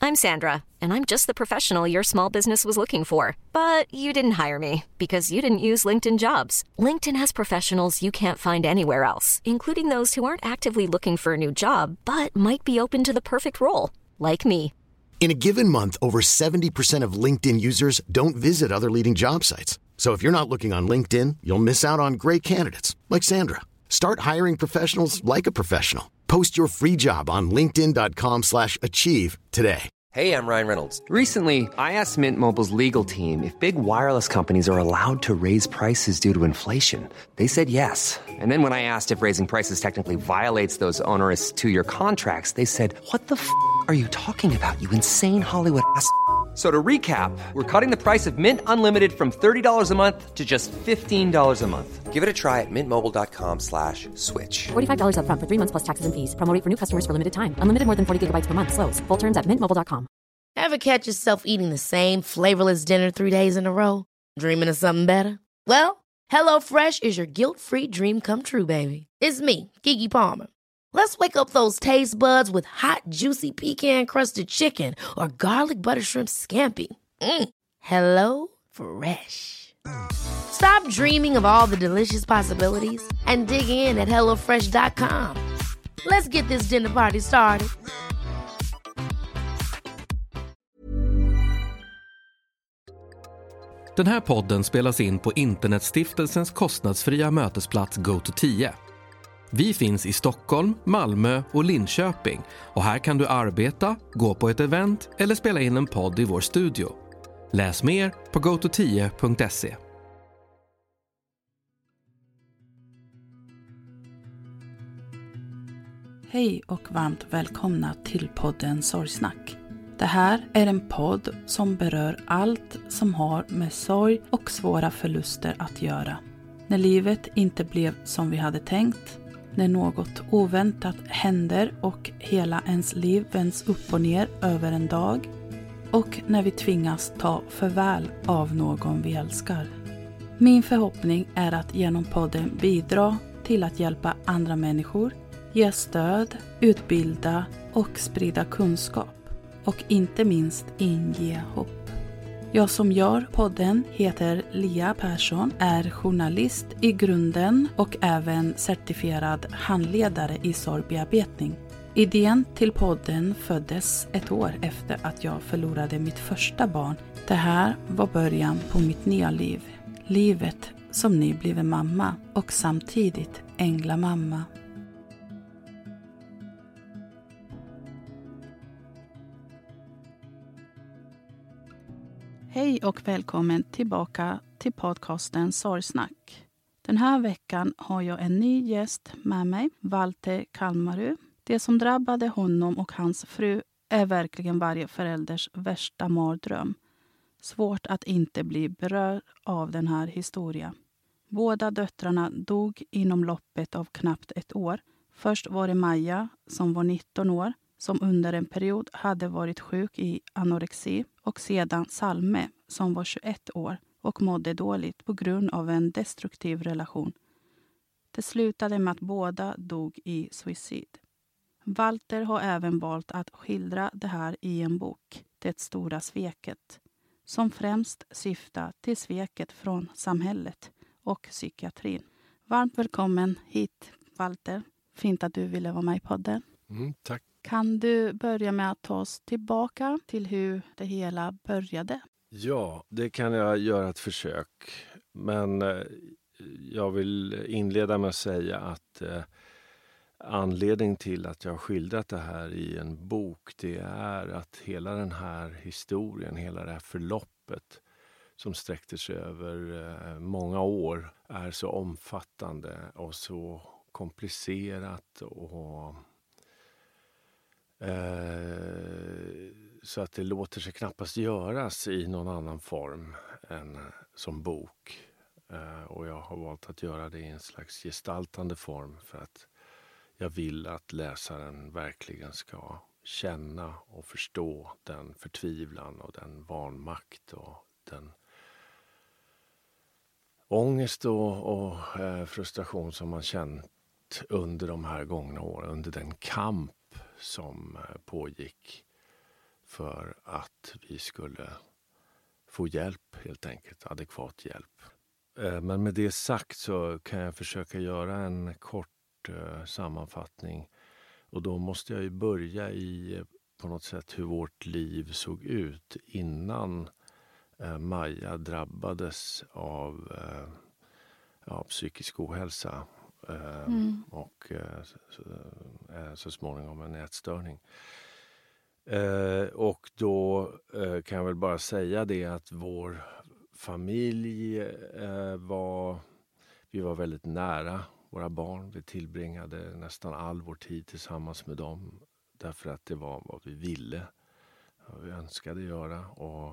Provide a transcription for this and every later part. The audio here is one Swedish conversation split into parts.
I'm Sandra, and I'm just the professional your small business was looking for. But you didn't hire me because you didn't use LinkedIn Jobs. LinkedIn has professionals you can't find anywhere else, including those who aren't actively looking for a new job, but might be open to the perfect role, like me. In a given month, over 70% of LinkedIn users don't visit other leading job sites. So if you're not looking on LinkedIn, you'll miss out on great candidates like Sandra. Start hiring professionals like a professional. Post your free job on linkedin.com/achieve today. Hey, I'm Ryan Reynolds. Recently, I asked Mint Mobile's legal team if big wireless companies are allowed to raise prices due to inflation. They said yes. And then when I asked if raising prices technically violates those onerous two-year contracts, they said, "What the f*** are you talking about, you insane Hollywood ass?" So to recap, we're cutting the price of Mint Unlimited from $30 a month to just $15 a month. Give it a try at mintmobile.com/switch. $45 up front for 3 months plus taxes and fees. Promo rate for new customers for limited time. Unlimited more than 40 gigabytes per month. Slows full terms at mintmobile.com. Ever catch yourself eating the same flavorless dinner 3 days in a row? Dreaming of something better? Well, HelloFresh is your guilt-free dream come true, baby. It's me, Keke Palmer. Let's wake up those taste buds with hot, juicy pecan-crusted chicken or garlic butter shrimp scampi. Hello Fresh. Stop dreaming of all the delicious possibilities and dig in at HelloFresh.com. Let's get this dinner party started. Den här podden spelas in på Internetstiftelsens kostnadsfria mötesplats Go210. Vi finns i Stockholm, Malmö och Linköping och här kan du arbeta, gå på ett event eller spela in en podd i vår studio. Läs mer på go10.se. Hej och varmt välkomna till podden Sorgsnack. Det här är en podd som berör allt som har med sorg och svåra förluster att göra. När livet inte blev som vi hade tänkt, när något oväntat händer och hela ens liv vänds upp och ner över en dag, och när vi tvingas ta farväl av någon vi älskar. Min förhoppning är att genom podden bidra till att hjälpa andra människor, ge stöd, utbilda och sprida kunskap. Och inte minst inge hopp. Jag som gör podden heter Lia Persson, är journalist i grunden och även certifierad handledare i sorgbearbetning. Idén till podden föddes ett år efter att jag förlorade mitt första barn. Det här var början på mitt nya liv. Livet som nybliven mamma och samtidigt änglamamma. Hej och välkommen tillbaka till podcasten Sorgsnack. Den här veckan har jag en ny gäst med mig, Walter Kalmarö. Det som drabbade honom och hans fru är verkligen varje förälders värsta mardröm. Svårt att inte bli berörd av den här historien. Båda döttrarna dog inom loppet av knappt ett år. Först var det Maja som var 19 år. Som under en period hade varit sjuk i anorexi, och sedan Salme som var 21 år och mådde dåligt på grund av en destruktiv relation. Det slutade med att båda dog i suicid. Walter har även valt att skildra det här i en bok, Det stora sveket, som främst syftar till sveket från samhället och psykiatrin. Varmt välkommen hit, Walter. Fint att du ville vara med i podden. Tack. Kan du börja med att ta oss tillbaka till hur det hela började? Ja, det kan jag göra ett försök. Men jag vill inleda med att säga att anledningen till att jag har skildrat det här i en bok, det är att hela den här historien, hela det här förloppet som sträckte sig över många år är så omfattande och så komplicerat och så att det låter sig knappast göras i någon annan form än som bok. Och jag har valt att göra det i en slags gestaltande form för att jag vill att läsaren verkligen ska känna och förstå den förtvivlan och den vanmakt och den ångest och frustration som man känt under de här gångna åren, under den kamp som pågick för att vi skulle få hjälp, helt enkelt, adekvat hjälp. Men med det sagt så kan jag försöka göra en kort sammanfattning. Och då måste jag ju börja i på något sätt hur vårt liv såg ut innan Maja drabbades av psykisk ohälsa och så småningom en ätstörning. Och då kan jag väl bara säga det att vår familj vi var väldigt nära våra barn. Vi tillbringade nästan all vår tid tillsammans med dem därför att det var vad vi ville, vad vi önskade göra. Och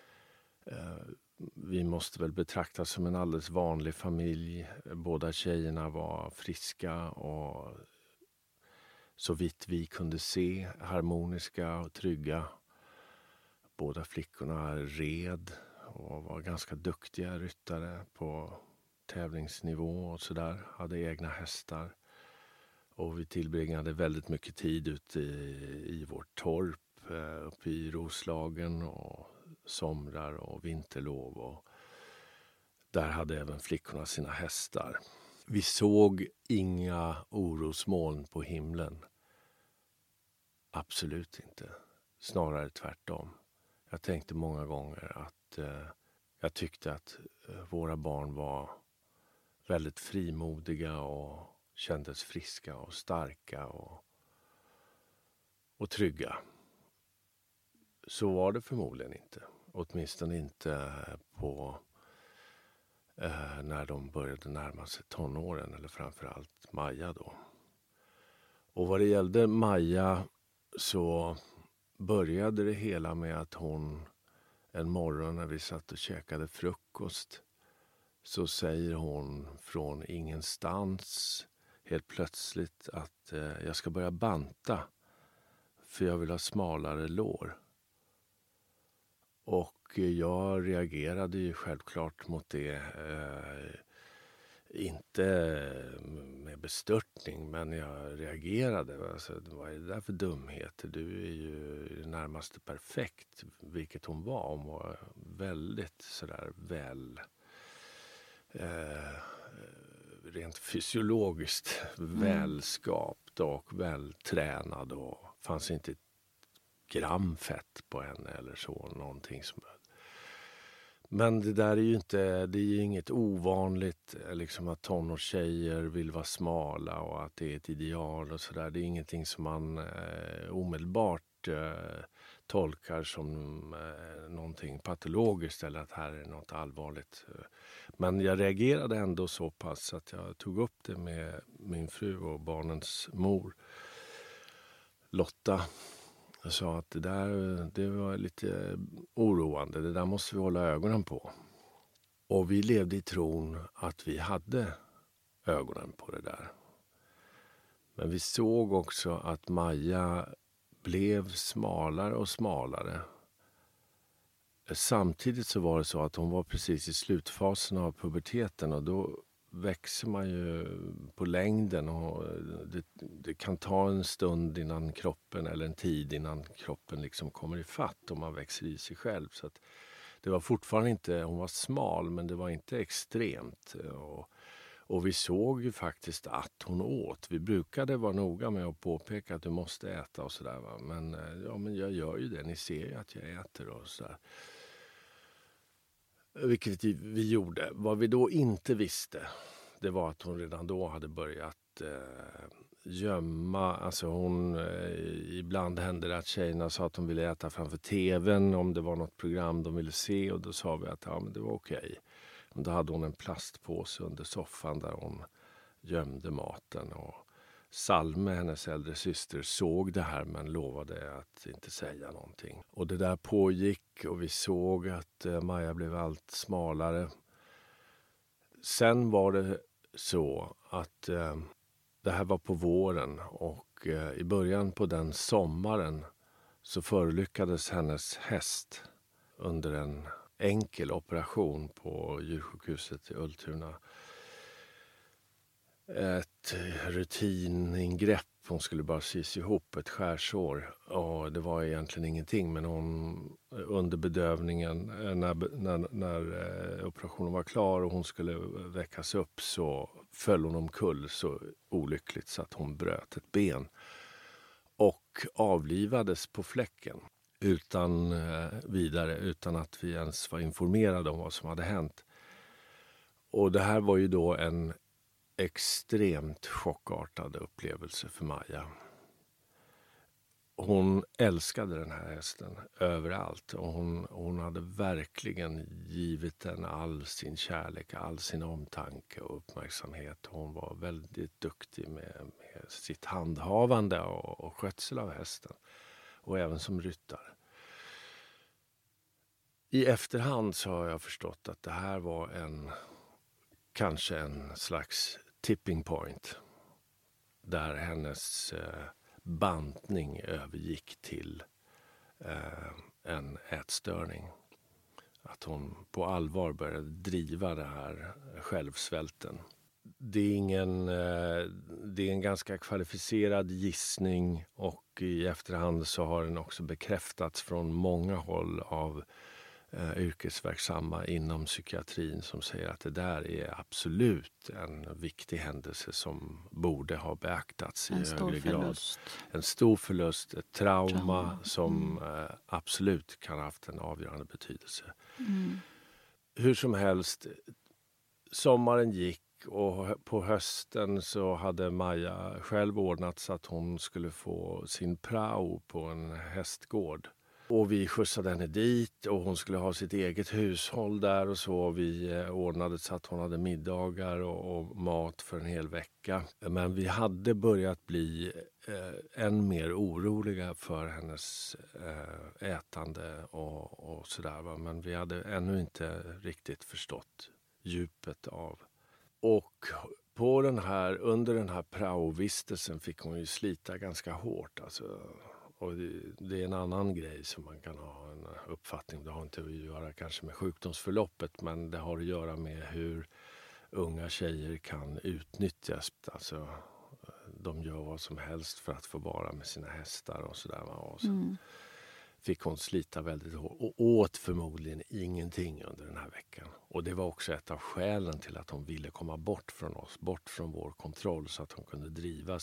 vi måste väl betraktas som en alldeles vanlig familj. Båda tjejerna var friska och så vitt vi kunde se harmoniska och trygga. Båda flickorna red och var ganska duktiga ryttare på tävlingsnivå och sådär. Hade egna hästar. Och vi tillbringade väldigt mycket tid ute i vårt torp, uppe i Roslagen och somrar och vinterlov. Och där hade även flickorna sina hästar. Vi såg inga orosmoln på himlen. Absolut inte. Snarare tvärtom. Jag tänkte många gånger att jag tyckte att våra barn var väldigt frimodiga och kändes friska och starka och trygga. Så var det förmodligen inte. Åtminstone inte på när de började närma sig tonåren, eller framförallt Maja då. Och vad det gällde Maja så började det hela med att hon en morgon när vi satt och käkade frukost så säger hon från ingenstans helt plötsligt att jag ska börja banta för jag vill ha smalare lår. Och jag reagerade ju självklart mot det. Inte med bestörtning, men jag reagerade. Alltså, vad är det där för dumheter? Du är ju närmast perfekt, vilket hon var. Hon var väldigt sådär väl... rent fysiologiskt välskapt och vältränad och fanns inte ett gram fett på henne eller så, någonting som. Men det där är ju inte, det är ju inget ovanligt liksom att tonårstjejer vill vara smala och att det är ett ideal och sådär. Det är ingenting som man omedelbart tolkar som någonting patologiskt eller att här är något allvarligt. Men jag reagerade ändå så pass att jag tog upp det med min fru och barnens mor Lotta. Jag sa att det var lite oroande, det där måste vi hålla ögonen på. Och vi levde i tron att vi hade ögonen på det där. Men vi såg också att Maja blev smalare och smalare. Samtidigt så var det så att hon var precis i slutfasen av puberteten och då växer man ju på längden och det kan ta en stund innan kroppen eller en tid innan kroppen liksom kommer i fatt och man växer i sig själv. Så att det var fortfarande inte, hon var smal men det var inte extremt och vi såg ju faktiskt att hon åt. Vi brukade vara noga med att påpeka att du måste äta och sådär va. Men jag gör ju det, ni ser ju att jag äter och sådär. Vilket vi gjorde. Vad vi då inte visste, det var att hon redan då hade börjat gömma. Alltså ibland hände det att tjejerna sa att de ville äta framför tvn om det var något program de ville se. Och då sa vi att men det var okej. Men då hade hon en plastpåse under soffan där hon gömde maten. Och Salme, hennes äldre syster, såg det här men lovade att inte säga någonting. Och det där pågick och vi såg att Maja blev allt smalare. Sen var det så att det här var på våren och i början på den sommaren så förolyckades hennes häst under en enkel operation på djursjukhuset i Ultuna. ett rutiningrepp. Hon skulle bara sys ihop ett skärsår och det var egentligen ingenting, men hon under bedövningen när operationen var klar och hon skulle väckas upp så föll hon omkull så olyckligt så att hon bröt ett ben och avlivades på fläcken utan vidare, utan att vi ens var informerade om vad som hade hänt. Och det här var ju då en extremt chockartad upplevelse för Maja. Hon älskade den här hästen överallt och hon hade verkligen givit den all sin kärlek, all sin omtanke och uppmärksamhet. Hon var väldigt duktig med sitt handhavande och skötsel av hästen och även som ryttare. I efterhand så har jag förstått att det här var kanske en slags tipping point där hennes bantning övergick till en ätstörning. Att hon på allvar började driva det här självsvälten. Det är en ganska kvalificerad gissning och i efterhand så har den också bekräftats från många håll av yrkesverksamma inom psykiatrin som säger att det där är absolut en viktig händelse som borde ha beaktats i högre grad. En stor förlust, ett trauma som absolut kan ha haft en avgörande betydelse. Hur som helst, sommaren gick och på hösten så hade Maja själv ordnat så att hon skulle få sin prao på en hästgård. Och vi skjutsade henne dit och hon skulle ha sitt eget hushåll där och så. Vi ordnade så att hon hade middagar och mat för en hel vecka. Men vi hade börjat bli än mer oroliga för hennes ätande och sådär. Men vi hade ännu inte riktigt förstått djupet av. Och under den här prao-vistelsen fick hon ju slita ganska hårt alltså. Och det är en annan grej som man kan ha en uppfattning. Det har inte att göra kanske med sjukdomsförloppet, men det har att göra med hur unga tjejer kan utnyttjas. Alltså, de gör vad som helst för att få vara med sina hästar och sådär. Och så fick hon slita väldigt hårt och åt förmodligen ingenting under den här veckan. Och det var också ett av skälen till att hon ville komma bort från oss, bort från vår kontroll så att hon kunde driva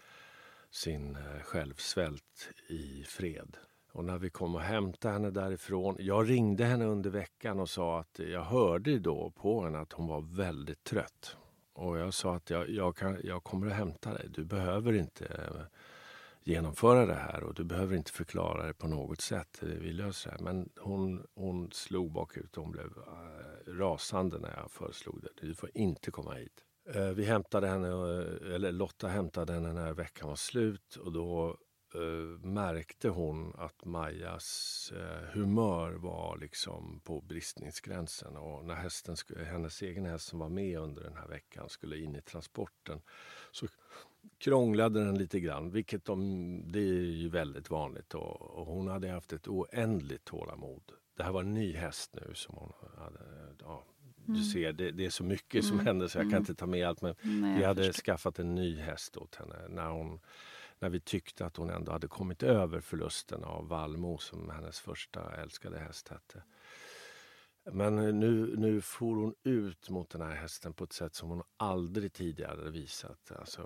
sin självsvält i fred. Och när vi kom och hämtade henne därifrån, jag ringde henne under veckan och sa att jag hörde då på henne att hon var väldigt trött. Och jag sa att jag kommer att hämta dig, du behöver inte genomföra det här och du behöver inte förklara det på något sätt, vi löser det. Men hon slog bakut och hon blev rasande när jag föreslog det, du får inte komma hit. Vi hämtade henne, eller Lotta hämtade henne när veckan var slut och då märkte hon att Majas humör var liksom på bristningsgränsen och när hennes egen häst som var med under den här veckan skulle in i transporten så krånglade den lite grann, vilket det är ju väldigt vanligt och hon hade haft ett oändligt tålamod. Det här var en ny häst nu som hon hade, du ser, det är så mycket som händer så jag kan inte ta med allt. Men vi hade skaffat en ny häst åt henne när vi tyckte att hon ändå hade kommit över förlusten av Valmo som hennes första älskade häst hette. Men nu får hon ut mot den här hästen på ett sätt som hon aldrig tidigare hade visat. Alltså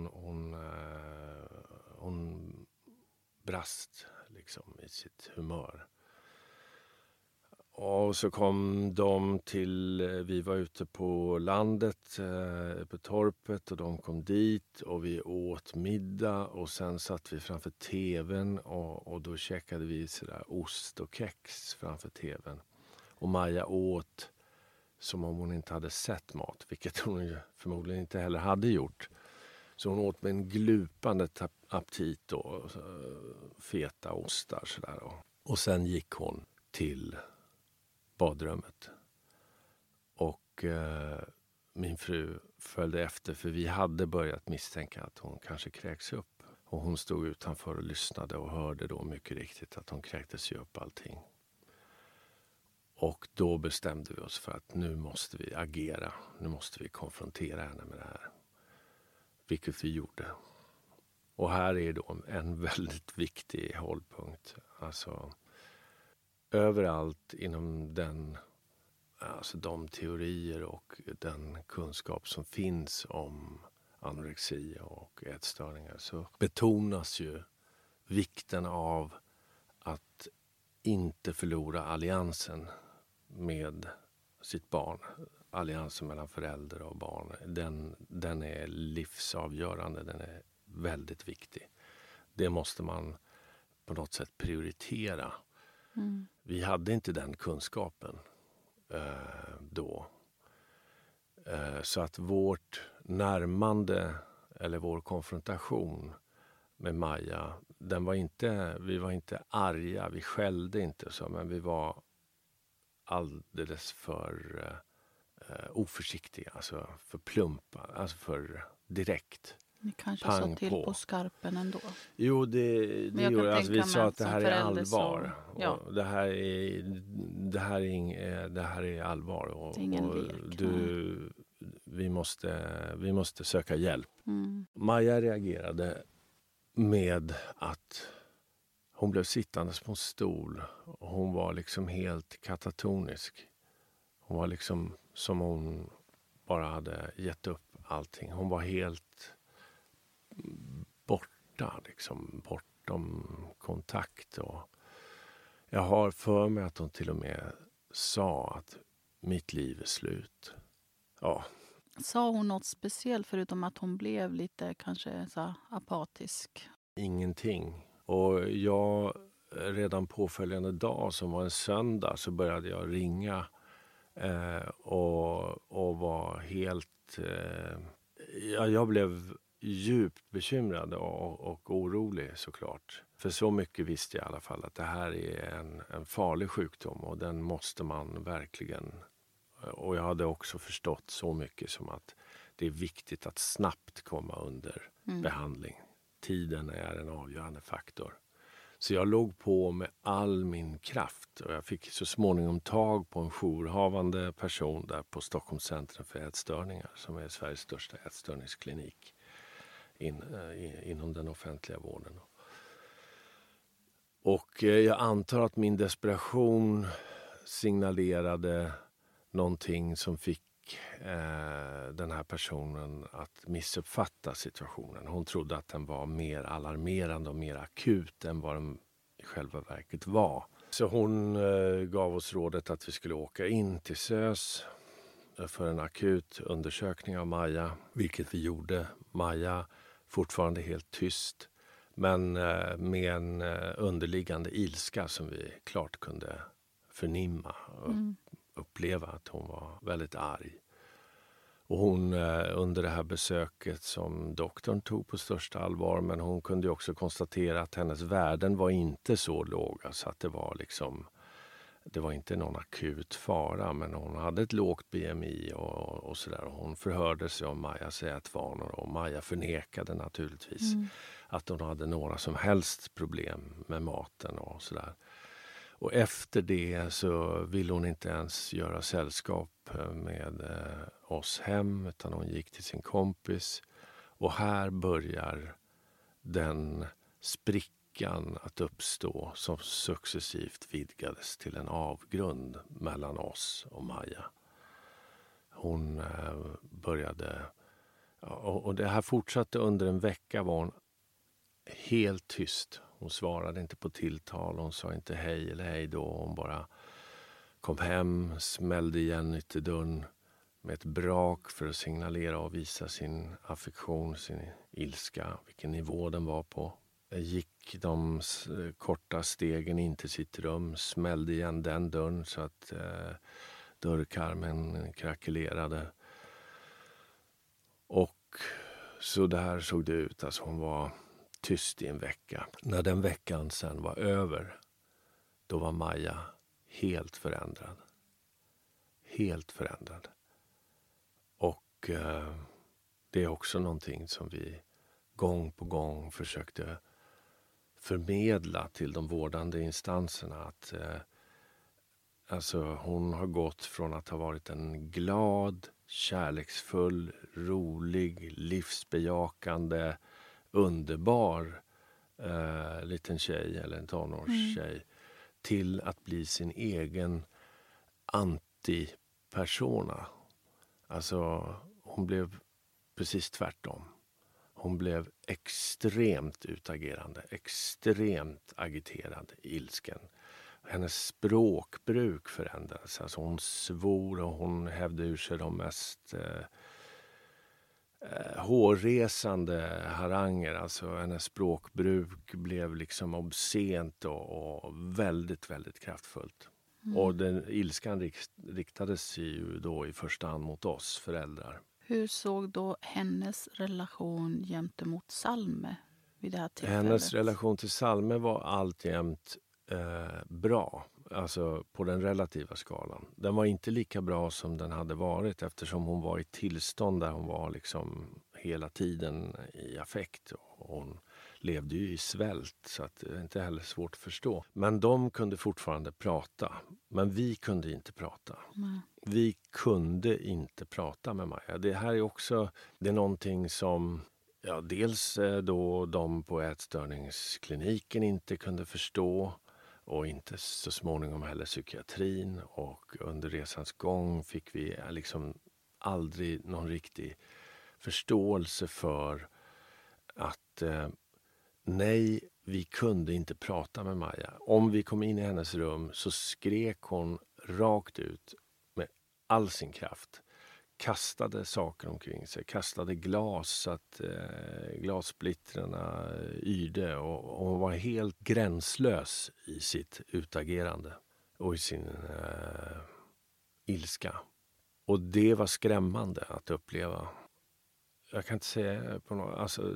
hon brast liksom i sitt humör. Och så kom de vi var ute på landet, på torpet och de kom dit och vi åt middag och sen satt vi framför tvn och då käkade vi sådär ost och kex framför tvn. Och Maja åt som om hon inte hade sett mat, vilket hon ju förmodligen inte heller hade gjort. Så hon åt med en glupande aptit och feta ostar sådär. Och sen gick hon till badrummet. Och min fru följde efter för vi hade börjat misstänka att hon kanske kräks upp. Och hon stod utanför och lyssnade och hörde då mycket riktigt att hon kräktes ju upp allting. Och då bestämde vi oss för att nu måste vi agera. Nu måste vi konfrontera henne med det här. vilket vi gjorde. Och här är då en väldigt viktig hållpunkt. Alltså överallt inom de teorier och den kunskap som finns om anorexi och ätstörningar så betonas ju vikten av att inte förlora alliansen med sitt barn. Alliansen mellan förälder och barn. Den är livsavgörande, den är väldigt viktig. Det måste man på något sätt prioritera. Vi hade inte den kunskapen då. Så att vårt närmande eller vår konfrontation med Maja, vi var inte arga, vi skällde inte så, men vi var alldeles för oförsiktiga, alltså för plumpa, alltså för direkt. Ni kanske sa till på skarpen ändå. Jo, det gjorde alltså, vi sa att det här är allvar. Ja. Och det här är allvar och, det är ingen lek. Vi måste söka hjälp. Maja reagerade med att hon blev sittandes på en stol och hon var liksom helt katatonisk. Hon var liksom som hon bara hade gett upp allting. Hon var helt borta, liksom bortom kontakt. Och jag har för mig att hon till och med sa att mitt liv är slut. Ja. Sa hon något speciellt förutom att hon blev lite kanske så apatisk? Ingenting. Och jag redan påföljande dag som var en söndag så började jag ringa och var helt... jag blev djupt bekymrad och orolig såklart. För så mycket visste jag i alla fall att det här är en farlig sjukdom och den måste man verkligen... Och jag hade också förstått så mycket som att det är viktigt att snabbt komma under behandling. Tiden är en avgörande faktor. Så jag låg på med all min kraft och jag fick så småningom tag på en jourhavande person där på Stockholms centrum för ätstörningar som är Sveriges största ätstörningsklinik inom den offentliga vården. Och jag antar att min desperation signalerade någonting som fick den här personen att missuppfatta situationen. Hon trodde att den var mer alarmerande och mer akut än vad den i själva verket var. Så hon gav oss rådet att vi skulle åka in till SÖS för en akut undersökning av Maja, vilket vi gjorde. Maja fortfarande helt tyst, men med en underliggande ilska som vi klart kunde förnimma och uppleva att hon var väldigt arg. Och hon under det här besöket som doktorn tog på största allvar, men hon kunde också konstatera att hennes värden var inte så låga så att det var inte någon akut fara, men hon hade ett lågt BMI och sådär. Hon förhörde sig om Majas ätvanor och Maja förnekade naturligtvis att hon hade några som helst problem med maten och sådär. Och efter det så ville hon inte ens göra sällskap med oss hem, utan hon gick till sin kompis. Och här börjar den sprickan att uppstå som successivt vidgades till en avgrund mellan oss och Maja. Hon började... Och det här fortsatte under en vecka, var hon helt tyst. Hon svarade inte på tilltal, hon sa inte hej eller hej då. Hon bara kom hem, smällde igen ytterdörren med ett brak för att signalera och visa sin affektion, sin ilska, vilken nivå den var på. Gick de korta stegen in till sitt rum, smällde igen den dörren så att dörrkarmen krackelerade. Och så där såg det ut, alltså hon var tyst i en vecka. När den veckan sen var över, då var Maja helt förändrad. Helt förändrad. Och det är också någonting som vi gång på gång försökte förmedla till de vårdande instanserna. Att alltså hon har gått från att ha varit en glad, kärleksfull, rolig, livsbejakande, underbar liten tjej eller en tonårstjej till att bli sin egen antipersona. Alltså hon blev precis tvärtom. Hon blev extremt utagerande, extremt agiterad, ilsken. Hennes språkbruk förändrades. Alltså hon svor och hon hävde ur sig de mest hårresande haranger. Alltså hennes språkbruk blev liksom obscent och väldigt, väldigt kraftfullt. Och den ilskan riktades ju då i första hand mot oss föräldrar. Hur såg då hennes relation gentemot Salme vid det här tillfället? Hennes relation till Salme var alltjämt bra, alltså på den relativa skalan. Den var inte lika bra som den hade varit eftersom hon var i tillstånd där hon var liksom hela tiden i affekt. Och hon levde ju i svält så att det är inte heller svårt att förstå. Men de kunde fortfarande prata, men vi kunde inte prata. Vi kunde inte prata med Maja. Det här är också någonting som dels då de på ätstörningskliniken inte kunde förstå och inte så småningom heller psykiatrin. Och under resans gång fick vi liksom aldrig någon riktig förståelse för att nej, vi kunde inte prata med Maja. Om vi kom in i hennes rum så skrek hon rakt ut med all sin kraft. Kastade saker omkring sig, kastade glas så att glassplittrarna yrde och hon var helt gränslös i sitt utagerande och i sin ilska. Och det var skrämmande att uppleva. Jag kan inte säga på något, alltså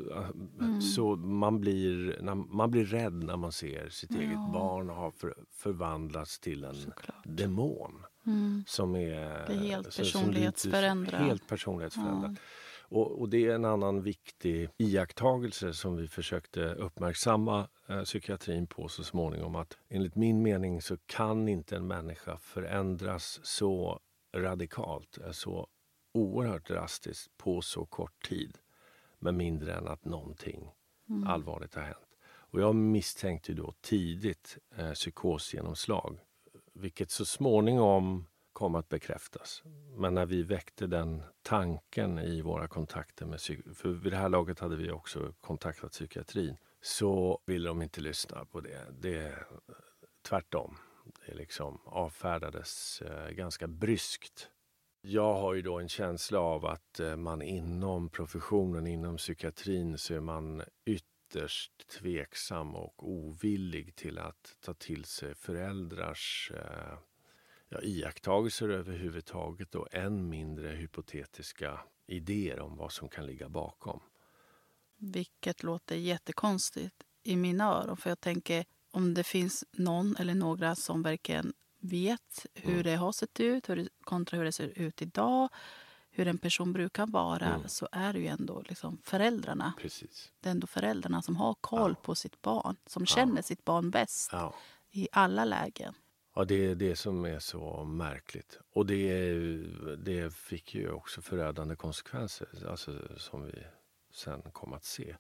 så man blir rädd när man ser sitt eget barn ha förvandlats till en demon som är det är helt personlighetsförändrat. Helt personlighetsförändrat. Och det är en annan viktig iakttagelse som vi försökte uppmärksamma psykiatrin på så småningom, att enligt min mening så kan inte en människa förändras så radikalt, så oerhört drastiskt på så kort tid med mindre än att någonting allvarligt har hänt. Och jag misstänkte då tidigt psykosgenomslag, vilket så småningom kom att bekräftas. Men när vi väckte den tanken i våra kontakter med för vid det här laget hade vi också kontaktat psykiatrin, så ville de inte lyssna på det. Tvärtom. Det liksom avfärdades ganska bryskt. Jag har ju då en känsla av att man inom professionen, inom psykiatrin, så är man ytterst tveksam och ovillig till att ta till sig föräldrars iakttagelser överhuvudtaget och än mindre hypotetiska idéer om vad som kan ligga bakom. Vilket låter jättekonstigt i mina öron, för jag tänker om det finns någon eller några som verkligen vet hur det har sett ut kontra hur det ser ut idag, hur en person brukar vara, så är det ju ändå liksom föräldrarna. Precis. Det är ändå föräldrarna som har koll på sitt barn, som känner sitt barn bäst i alla lägen. Ja, det är det som är så märkligt. Och det fick ju också förödande konsekvenser, alltså, som vi sen kom att se.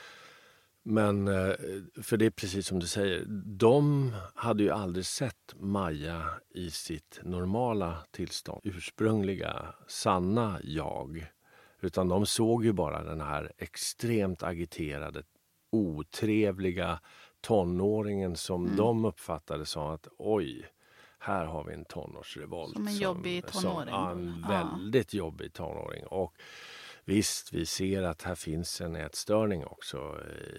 Men för det är precis som du säger, de hade ju aldrig sett Maja i sitt normala tillstånd, ursprungliga, sanna jag. Utan de såg ju bara den här extremt agiterade, otrevliga tonåringen som de uppfattade som att oj, här har vi en tonårsrevolt. Som en jobbig tonåring. En väldigt jobbig tonåring. Och visst, vi ser att här finns en ätstörning också.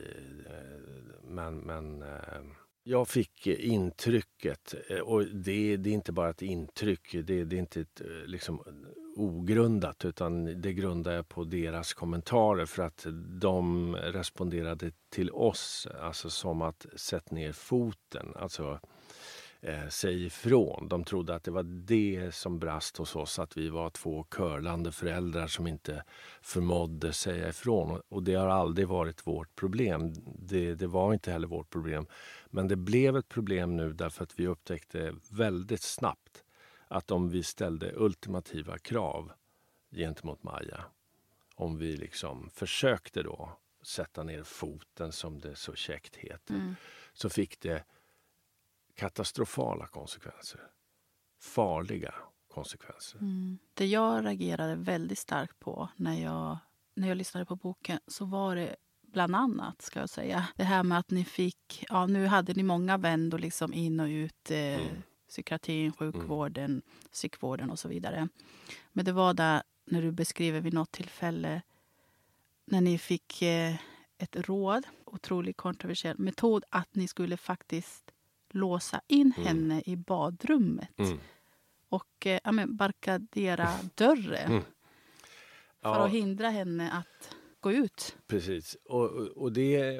Men jag fick intrycket, och det är inte bara ett intryck, det är inte ett liksom ogrundat, utan det grundar jag på deras kommentarer, för att de responderade till oss alltså som att sätt ner foten, alltså säg ifrån. De trodde att det var det som brast hos oss, att vi var två körlande föräldrar som inte förmådde säga ifrån. Och det har aldrig varit vårt problem. Det var inte heller vårt problem. Men det blev ett problem nu därför att vi upptäckte väldigt snabbt att om vi ställde ultimativa krav gentemot Maja. Om vi liksom försökte då sätta ner foten, som det så käckt heter, så fick det katastrofala konsekvenser. Farliga konsekvenser. Det jag reagerade väldigt starkt på när jag lyssnade på boken, så var det bland annat, ska jag säga, det här med att ni fick, nu hade ni många vändor liksom in och ut, psykiatrin, sjukvården, psykvården och så vidare. Men det var där när du beskriver vid något tillfälle när ni fick ett råd, otroligt kontroversiell metod, att ni skulle faktiskt låsa in henne i badrummet och barrikadera dörren för att hindra henne att gå ut. Precis. Och det,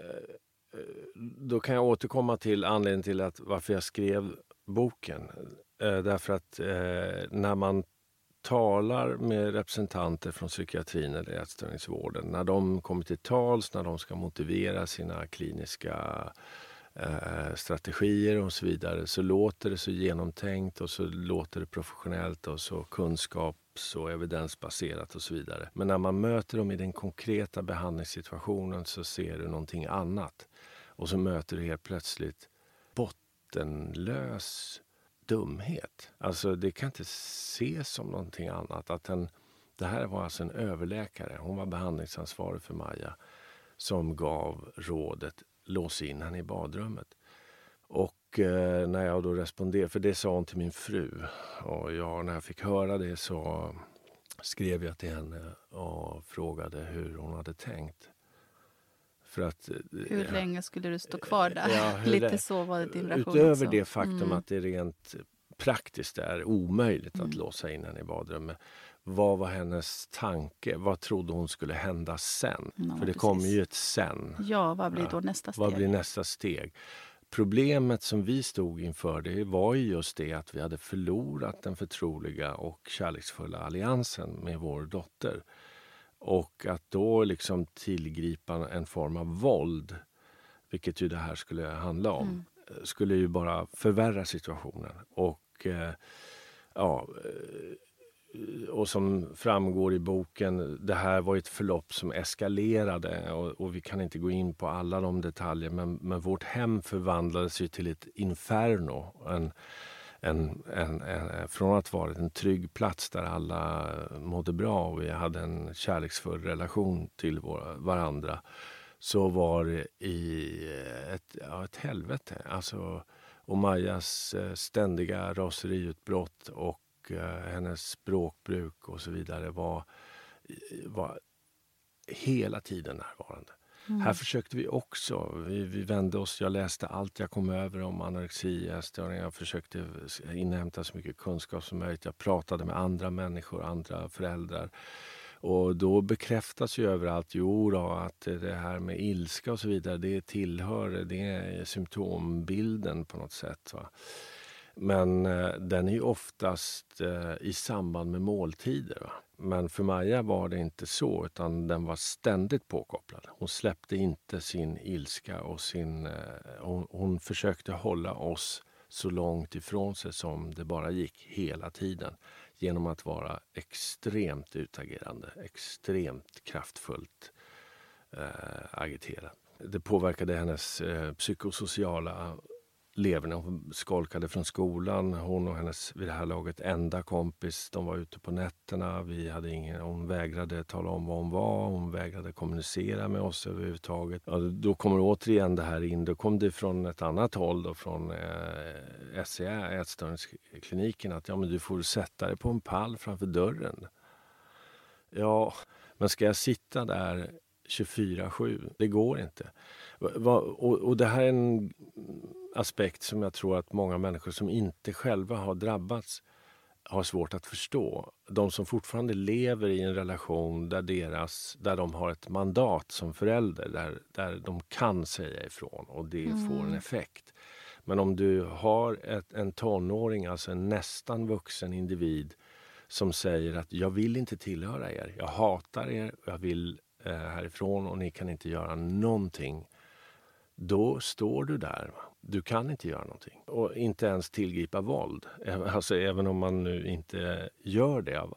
då kan jag återkomma till anledningen till att varför jag skrev boken. Därför att när man talar med representanter från psykiatrin eller ätstörningsvården, när de kommer till tals, när de ska motivera sina kliniska strategier och så vidare, så låter det så genomtänkt och så låter det professionellt och så kunskaps- och evidensbaserat och så vidare. Men när man möter dem i den konkreta behandlingssituationen så ser du någonting annat. Och så möter du helt plötsligt bottenlös dumhet. Alltså det kan inte ses som någonting annat. Det här var alltså en överläkare, hon var behandlingsansvarig för Maja, som gav rådet lås in henne i badrummet. Och när jag då responderade, för det sa hon till min fru, och när jag fick höra det så skrev jag till henne och frågade hur hon hade tänkt. För att, hur länge skulle du stå kvar där? Lite så var det din reaktion. Utöver också. Det faktum att det rent praktiskt är omöjligt att låsa in henne i badrummet. Vad var hennes tanke? Vad trodde hon skulle hända sen? För det kommer ju ett sen. Ja, vad blir då nästa steg? Vad blir nästa steg? Problemet som vi stod inför, det var ju just det att vi hade förlorat den förtroliga och kärleksfulla alliansen med vår dotter. Och att då liksom tillgripa en form av våld, vilket ju det här skulle handla om, skulle ju bara förvärra situationen. Och som framgår i boken, det här var ett förlopp som eskalerade och vi kan inte gå in på alla de detaljer, men vårt hem förvandlades ju till ett inferno. Från att vara en trygg plats där alla mådde bra och vi hade en kärleksfull relation till varandra, så var det i ett helvete. Alltså, och Majas ständiga raseriutbrott och hennes språkbruk och så vidare var hela tiden närvarande. Här försökte vi också, vi vände oss, jag läste allt jag kom över om anorexi, ätstörningar, jag försökte inhämta så mycket kunskap som möjligt, jag pratade med andra människor, andra föräldrar, och då bekräftas ju överallt att det här med ilska och så vidare, det är symptombilden på något sätt, va. Men den är ju oftast i samband med måltider, va? Men för Maja var det inte så, utan den var ständigt påkopplad. Hon släppte inte sin ilska och hon försökte hålla oss så långt ifrån sig som det bara gick hela tiden. Genom att vara extremt utagerande, extremt kraftfullt agiterad. Det påverkade hennes psykosociala leverne. Hon skolkade från skolan. Hon och hennes vid det här laget enda kompis, de var ute på nätterna. Hon vägrade tala om vad hon var. Hon vägrade kommunicera med oss överhuvudtaget. Ja, då kommer återigen det här in. Då kom det från ett annat håll, då, från SCA, ätstörningskliniken, att men du får sätta dig på en pall framför dörren. Ja, men ska jag sitta där 24/7? Det går inte. Och det här är en aspekt som jag tror att många människor som inte själva har drabbats har svårt att förstå. De som fortfarande lever i en relation där de har ett mandat som förälder, där de kan säga ifrån och det får en effekt. Men om du har en tonåring, alltså en nästan vuxen individ, som säger att jag vill inte tillhöra er, jag hatar er, jag vill härifrån och ni kan inte göra någonting. Då står du där. Du kan inte göra någonting. Och inte ens tillgripa våld. Alltså även om man nu inte gör det av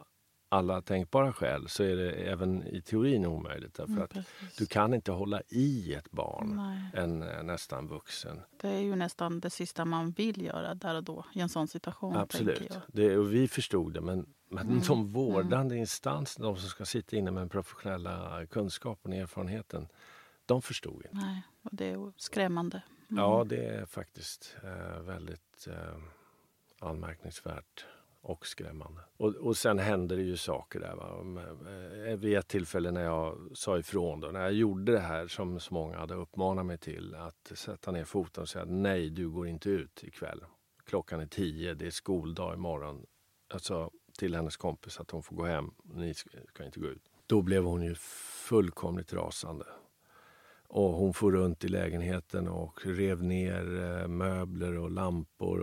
alla tänkbara skäl så är det även i teorin omöjligt. Därför att du kan inte hålla i ett barn, en nästan vuxen. Det är ju nästan det sista man vill göra där och då i en sån situation. Absolut. Och vi förstod det, men de vårdande instanserna, de som ska sitta inne med den professionella kunskapen och erfarenheten, de förstod inte. Nej, och det är skrämmande. Ja, det är faktiskt väldigt anmärkningsvärt och skrämmande. Och sen hände det ju saker där. Va? Vid ett tillfälle när jag sa ifrån, då, när jag gjorde det här som så många hade uppmanat mig till, att sätta ner foten och säga nej, du går inte ut ikväll. Klockan är 10, det är skoldag imorgon. Alltså till hennes kompis att hon får gå hem, ni ska inte gå ut. Då blev hon ju fullkomligt rasande. Och hon får runt i lägenheten och rev ner möbler och lampor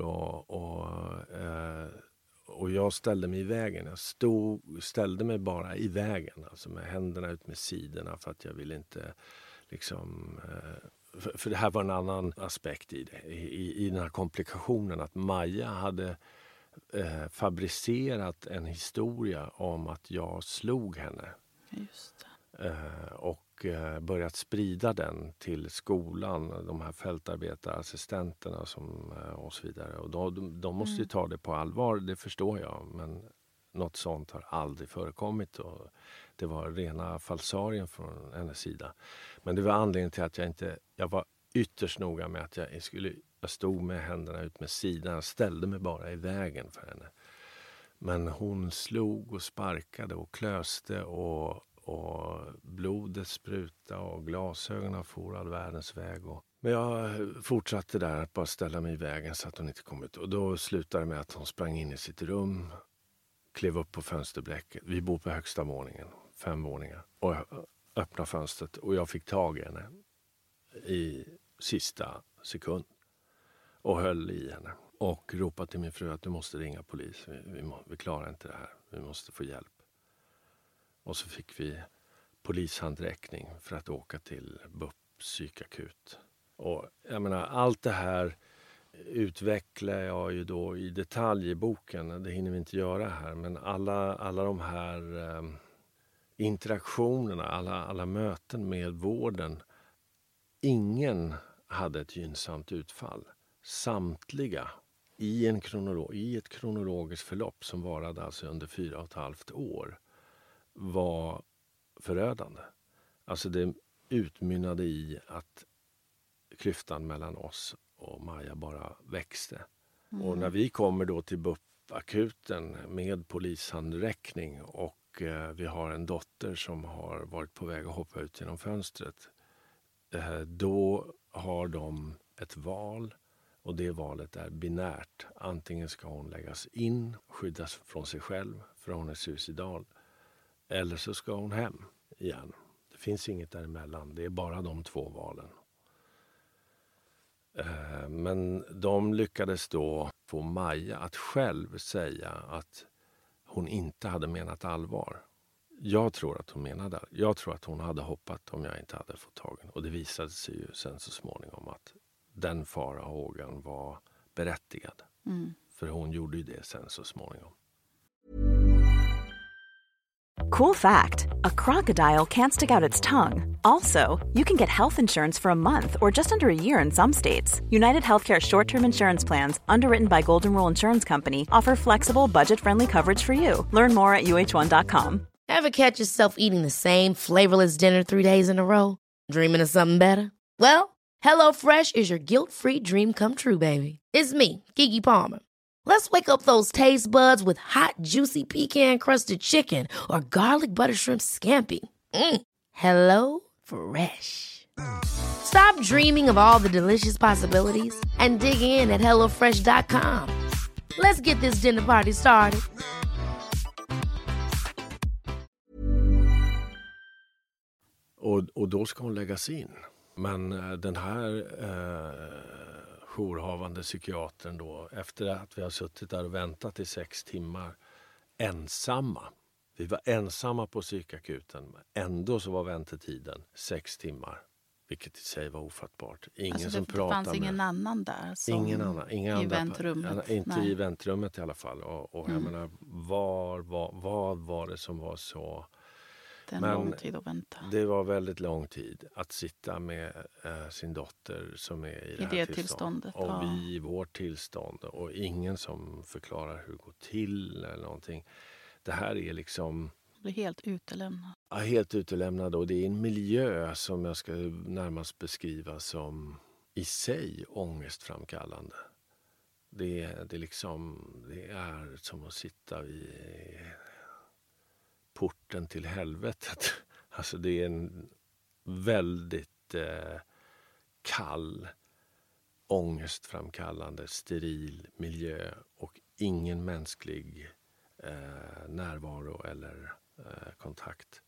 och jag ställde mig i vägen. Jag ställde mig bara i vägen, alltså med händerna ut med sidorna, för att jag ville inte liksom... För det här var en annan aspekt i det, i den här komplikationen, att Maja hade fabricerat en historia om att jag slog henne. Just det. Och börjat sprida den till skolan, de här fältarbetarassistenterna och så vidare. Och de måste ju ta det på allvar, det förstår jag. Men något sånt har aldrig förekommit och det var rena falsarien från hennes sida. Men det var anledningen till att jag var ytterst noga med att jag stod med händerna ut med sidan. Jag ställde mig bara i vägen för henne. Men hon slog och sparkade och klöste och blodet sprutade och glasögonen for all världens väg. Men jag fortsatte där att bara ställa mig i vägen så att hon inte kom ut. Och då slutade det med att hon sprang in i sitt rum, klev upp på fönsterblecket. Vi bor på högsta våningen, 5 våningar. Och jag öppnade fönstret och jag fick tag i henne i sista sekund och höll i henne. Och ropade till min fru att du måste ringa polis. Vi klarar inte det här. Vi måste få hjälp. Och så fick vi polishandräckning för att åka till BUP psykakut. Och jag menar, allt det här utvecklar jag ju då i detalj i boken. Det hinner vi inte göra här. Men alla de här interaktionerna, alla möten med vården. Ingen hade ett gynnsamt utfall. Samtliga i ett kronologiskt förlopp som varade alltså under 4,5 år var förödande. Alltså det utmynnade i att klyftan mellan oss och Maja bara växte. Och när vi kommer då till BUP-akuten med polishandräckning och vi har en dotter som har varit på väg att hoppa ut genom fönstret, då har de ett val. Och det valet är binärt. Antingen ska hon läggas in, skyddas från sig själv för hon är suicidal. Eller så ska hon hem igen. Det finns inget däremellan. Det är bara de 2 valen. Men de lyckades då få Maja att själv säga att hon inte hade menat allvar. Jag tror att hon menade. Jag tror att hon hade hoppat om jag inte hade fått tag i henne. Och det visade sig ju sen så småningom att den farhågan var berättigad. För hon gjorde ju det sen så småningom. Cool fact, a crocodile can't stick out its tongue. Also, you can get health insurance for a month or just under a year in some states. United Healthcare short-term insurance plans, underwritten by Golden Rule Insurance Company, offer flexible, budget-friendly coverage for you. Learn more at uh1.com. Ever catch yourself eating the same flavorless dinner 3 days in a row? Dreaming of something better? Well, HelloFresh is your guilt-free dream come true, baby. It's me, Keke Palmer. Let's wake up those taste buds with hot, juicy pecan-crusted chicken or garlic butter shrimp scampi. Hello Fresh. Stop dreaming of all the delicious possibilities and dig in at HelloFresh.com. Let's get this dinner party started. Och då ska hon läggas in. Men den här jourhavande psykiatern då, efter att vi har suttit där och väntat i 6 timmar ensamma. Vi var ensamma på psykakuten, ändå så var väntetiden 6 timmar. vilket i sig var ofattbart. Ingen Alltså som det pratade fanns ingen annan där som ingen annan, inga i väntrummet? andra, inte Nej. i väntrummet i alla fall. Och jag menar, vad var det som var så... Det är en lång tid att vänta. Det var väldigt lång tid att sitta med sin dotter som är i det här tillståndet. Och vi i vårt tillstånd. Och ingen som förklarar hur det går till eller någonting. Det här är liksom... Blir helt utelämnad. Ja, helt utelämnad. Och det är en miljö som jag ska närmast beskriva som i sig ångestframkallande. Det är som att sitta vid porten till helvetet. Alltså det är en väldigt kall, ångestframkallande, steril miljö och ingen mänsklig närvaro eller kontakt.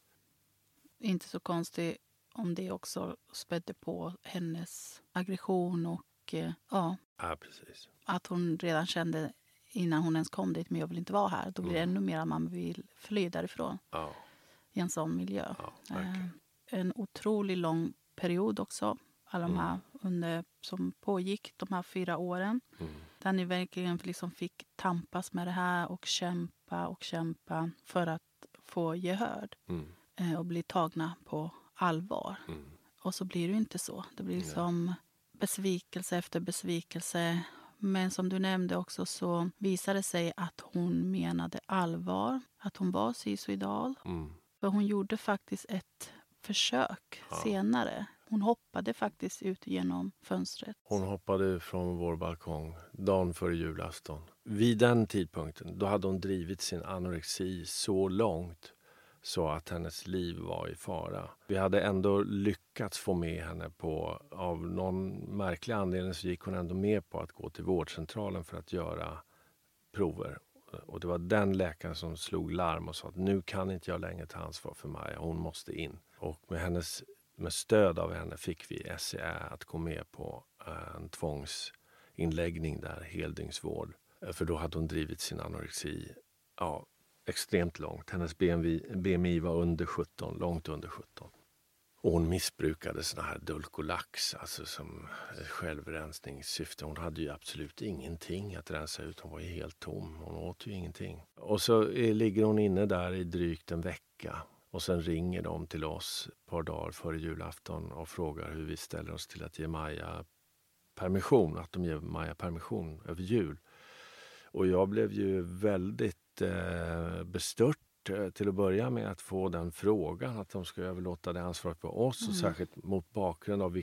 Inte så konstigt om det också spädde på hennes aggression och Ja, precis. att hon redan kände innan hon ens kom dit, men jag vill inte vara här. Då blir det ännu mer att man vill fly därifrån i en sån miljö. Ja, en otroligt lång period också. Alla de här som pågick de här 4 åren. Där ni verkligen liksom fick tampas med det här och kämpa för att få gehör. Och bli tagna på allvar. Och så blir det inte så. Det blir som besvikelse efter besvikelse. Men som du nämnde också så visade det sig att hon menade allvar. Att hon var suicidal. För hon gjorde faktiskt ett försök senare. Hon hoppade faktiskt ut genom fönstret. Hon hoppade från vår balkong dagen före julafton. Vid den tidpunkten då hade hon drivit sin anorexi så långt så att hennes liv var i fara. Vi hade ändå lyckats få med henne på, av någon märklig anledning så gick hon ändå med på att gå till vårdcentralen för att göra prover. Och det var den läkaren som slog larm och sa att nu kan inte jag längre ta ansvar för Maja, hon måste in. Och med stöd av henne fick vi SCA att gå med på en tvångsinläggning där, heldygnsvård. För då hade hon drivit sin anorexi extremt långt. Hennes BMI var under 17, långt under 17. Och hon missbrukade såna här Dulcolax, alltså som självrensningssyfte. Hon hade ju absolut ingenting att rensa ut. Hon var ju helt tom. Hon åt ju ingenting. Och så ligger hon inne där i drygt en vecka. Och sen ringer de till oss ett par dagar före julafton och frågar hur vi ställer oss till att ge Maja permission. Att de ger Maja permission över jul. Och jag blev ju väldigt bestört till att börja med att få den frågan. Att de ska överlåta det ansvaret på oss. Och särskilt mot bakgrund av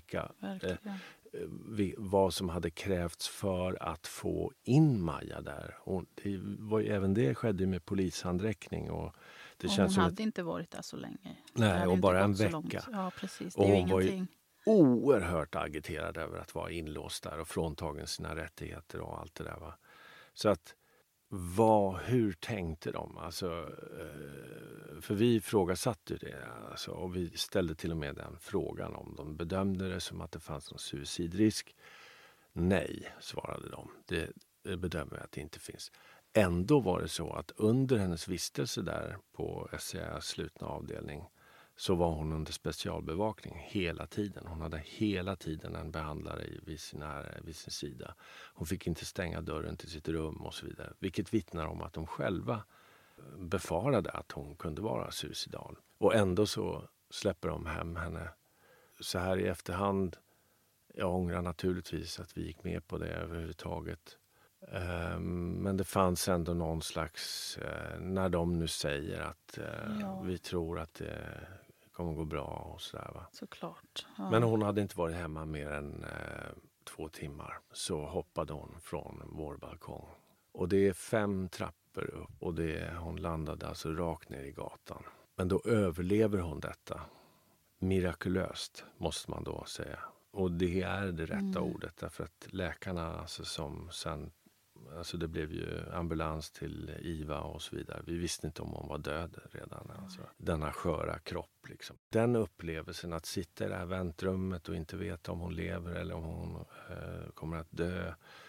vad som hade krävts för att få in Maja där. Och även det skedde med polishandräckning. Och det känns hon som hade inte varit där så länge. Nej, och bara en vecka. Ja, precis. Det och är ju hon var ingenting. ju oerhört agiterad över att vara inlåst där och fråntagen sina rättigheter och allt det där. Va? Så att hur tänkte de? Alltså, för vi ifrågasatte ju det. Alltså, och vi ställde till och med den frågan om de bedömde det som att det fanns någon suicidrisk. Nej, svarade de. Det bedömer jag att det inte finns. Ändå var det så att under hennes vistelse där på SCA:s slutna avdelning så var hon under specialbevakning hela tiden. Hon hade hela tiden en behandlare vid sin sida. Hon fick inte stänga dörren till sitt rum och så vidare. Vilket vittnar om att de själva befarade att hon kunde vara suicidal. Och ändå så släpper de hem henne. Så här i efterhand, jag ångrar naturligtvis att vi gick med på det överhuvudtaget. Men det fanns ändå någon slags, när de nu säger att vi tror att det kommer gå bra och sådär, va. Såklart. Ja. Men hon hade inte varit hemma mer än 2 timmar. Så hoppade hon från vår balkong. Och det är 5 trappor upp och hon landade alltså rakt ner i gatan. Men då överlever hon detta. Mirakulöst måste man då säga. Och det är det rätta ordet, därför att läkarna alltså som sen, alltså det blev ju ambulans till IVA och så vidare. Vi visste inte om hon var död redan. Alltså. Denna sköra kropp liksom. Den upplevelsen att sitta i det här väntrummet och inte veta om hon lever eller om hon kommer att dö.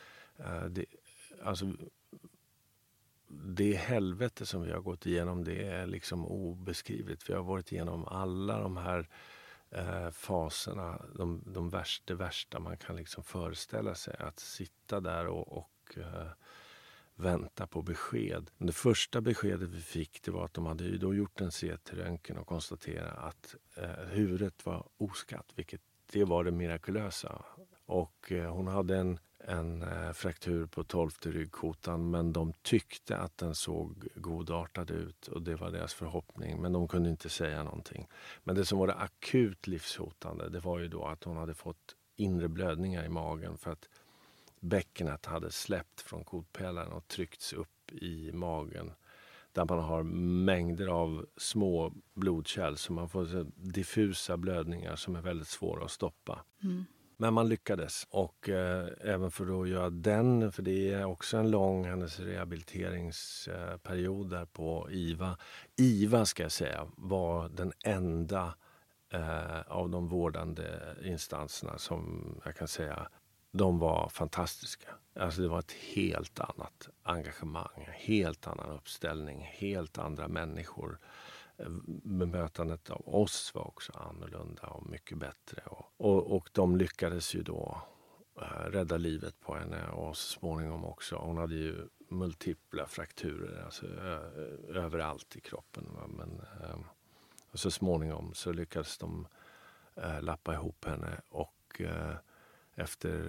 Det helvete som vi har gått igenom, det är liksom obeskrivligt. Vi har varit igenom alla de här faserna, det värsta man kan liksom föreställa sig. Att sitta där och vänta på besked. Men det första beskedet vi fick, det var att de hade ju då gjort en CT-röntgen och konstaterat att huvudet var oskatt, vilket det var det mirakulösa. Och hon hade en fraktur på 12:e ryggkotan, men de tyckte att den såg godartad ut och det var deras förhoppning, men de kunde inte säga någonting. Men det som var det akut livshotande, det var ju då att hon hade fått inre blödningar i magen för att bäckenet hade släppt från kotpelaren och tryckts upp i magen, där man har mängder av små blodkärl, så man får diffusa blödningar som är väldigt svåra att stoppa. Men man lyckades, och även för att göra den, för det är också en lång hennes rehabiliteringsperiod där på IVA. IVA ska jag säga var den enda av de vårdande instanserna som jag kan säga, de var fantastiska. Alltså det var ett helt annat engagemang, helt annan uppställning, helt andra människor. Bemötandet av oss var också annorlunda och mycket bättre. Och de lyckades ju då rädda livet på henne, och så småningom också. Hon hade ju multipla frakturer, alltså överallt i kroppen. Men och så småningom så lyckades de lappa ihop henne, och efter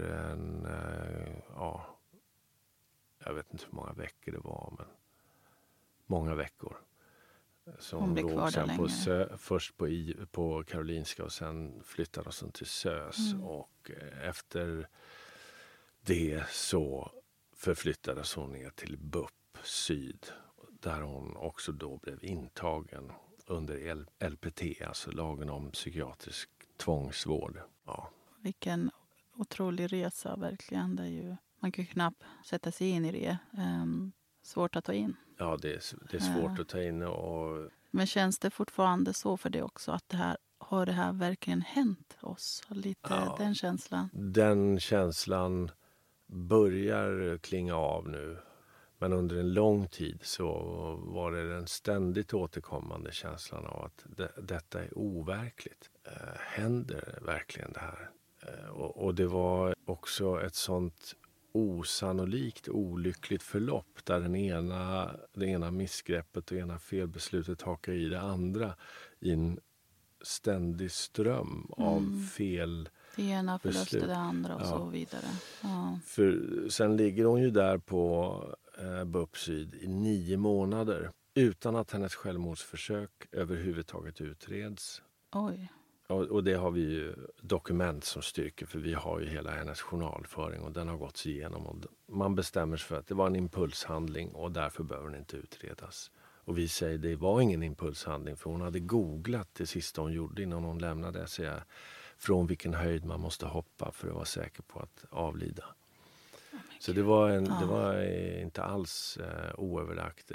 jag vet inte hur många veckor det var, men många veckor. Så hon låg sen först på Karolinska, och sen flyttades hon till SÖS. Och efter det så förflyttades hon ner till BUP Syd, där hon också då blev intagen under LPT, alltså lagen om psykiatrisk tvångsvård. Ja. Vilken otrolig resa verkligen. Det är ju, man kan knappt sätta sig in i det. Svårt att ta in. Ja, det är svårt att ta in. Men känns det fortfarande så för det också, att har det här verkligen hänt oss? Lite den känslan. Den känslan börjar klinga av nu. Men under en lång tid så var det den ständigt återkommande känslan av att detta är overkligt. Händer verkligen det här? Och det var också ett sånt osannolikt olyckligt förlopp där det ena missgreppet och ena felbeslutet hakar i det andra i en ständig ström av fel det ena förlöste det andra och så vidare. Ja. För sen ligger hon ju där på BUP Syd i 9 månader utan att hennes självmordsförsök överhuvudtaget utreds. Oj. Och det har vi ju dokument som styrker, för vi har ju hela hennes journalföring och den har gått igenom. Och man bestämmer sig för att det var en impulshandling och därför behöver den inte utredas. Och vi säger det var ingen impulshandling, för hon hade googlat det sista hon gjorde innan hon lämnade sig, från vilken höjd man måste hoppa för att vara säker på att avlida. Så det var inte alls oöverlagt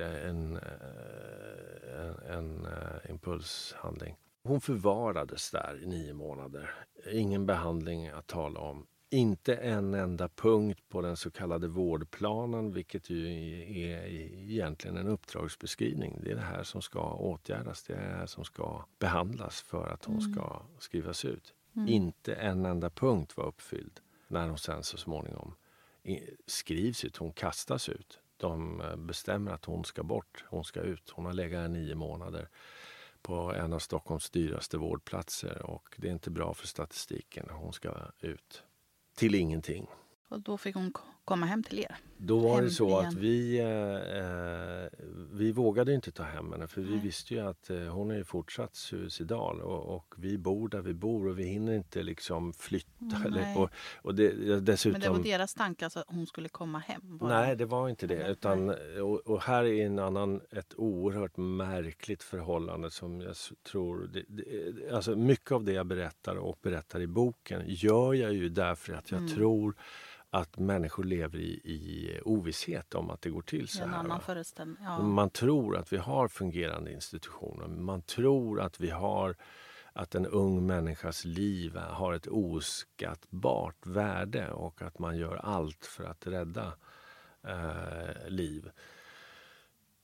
en impulshandling. Hon förvarades där i 9 månader. Ingen behandling att tala om. Inte en enda punkt på den så kallade vårdplanen, vilket ju är egentligen en uppdragsbeskrivning. Det är det här som ska åtgärdas, det är det här som ska behandlas för att hon ska skrivas ut. Inte en enda punkt var uppfylld när hon sen så småningom skrivs ut, hon kastas ut. De bestämmer att hon ska bort, hon ska ut. Hon har legat 9 månader på en av Stockholms dyraste vårdplatser, och det är inte bra för statistiken. Hon ska ut till ingenting. Och då fick hon komma hem till er? Då var det så att vi vågade inte ta hem henne, för vi visste ju att hon är fortsatt suicidal, och vi bor där vi bor och vi hinner inte liksom flytta. Och dessutom, men det var deras tanke att hon skulle komma hem? Nej, det var inte det. Utan, och här är ett oerhört märkligt förhållande som jag tror... alltså mycket av det jag berättar i boken gör jag ju därför att jag tror att människor lever i ovisshet om att det går till så här. Annan föreställning. Ja. Man tror att vi har fungerande institutioner. Man tror att en ung människas liv har ett oskattbart värde och att man gör allt för att rädda liv.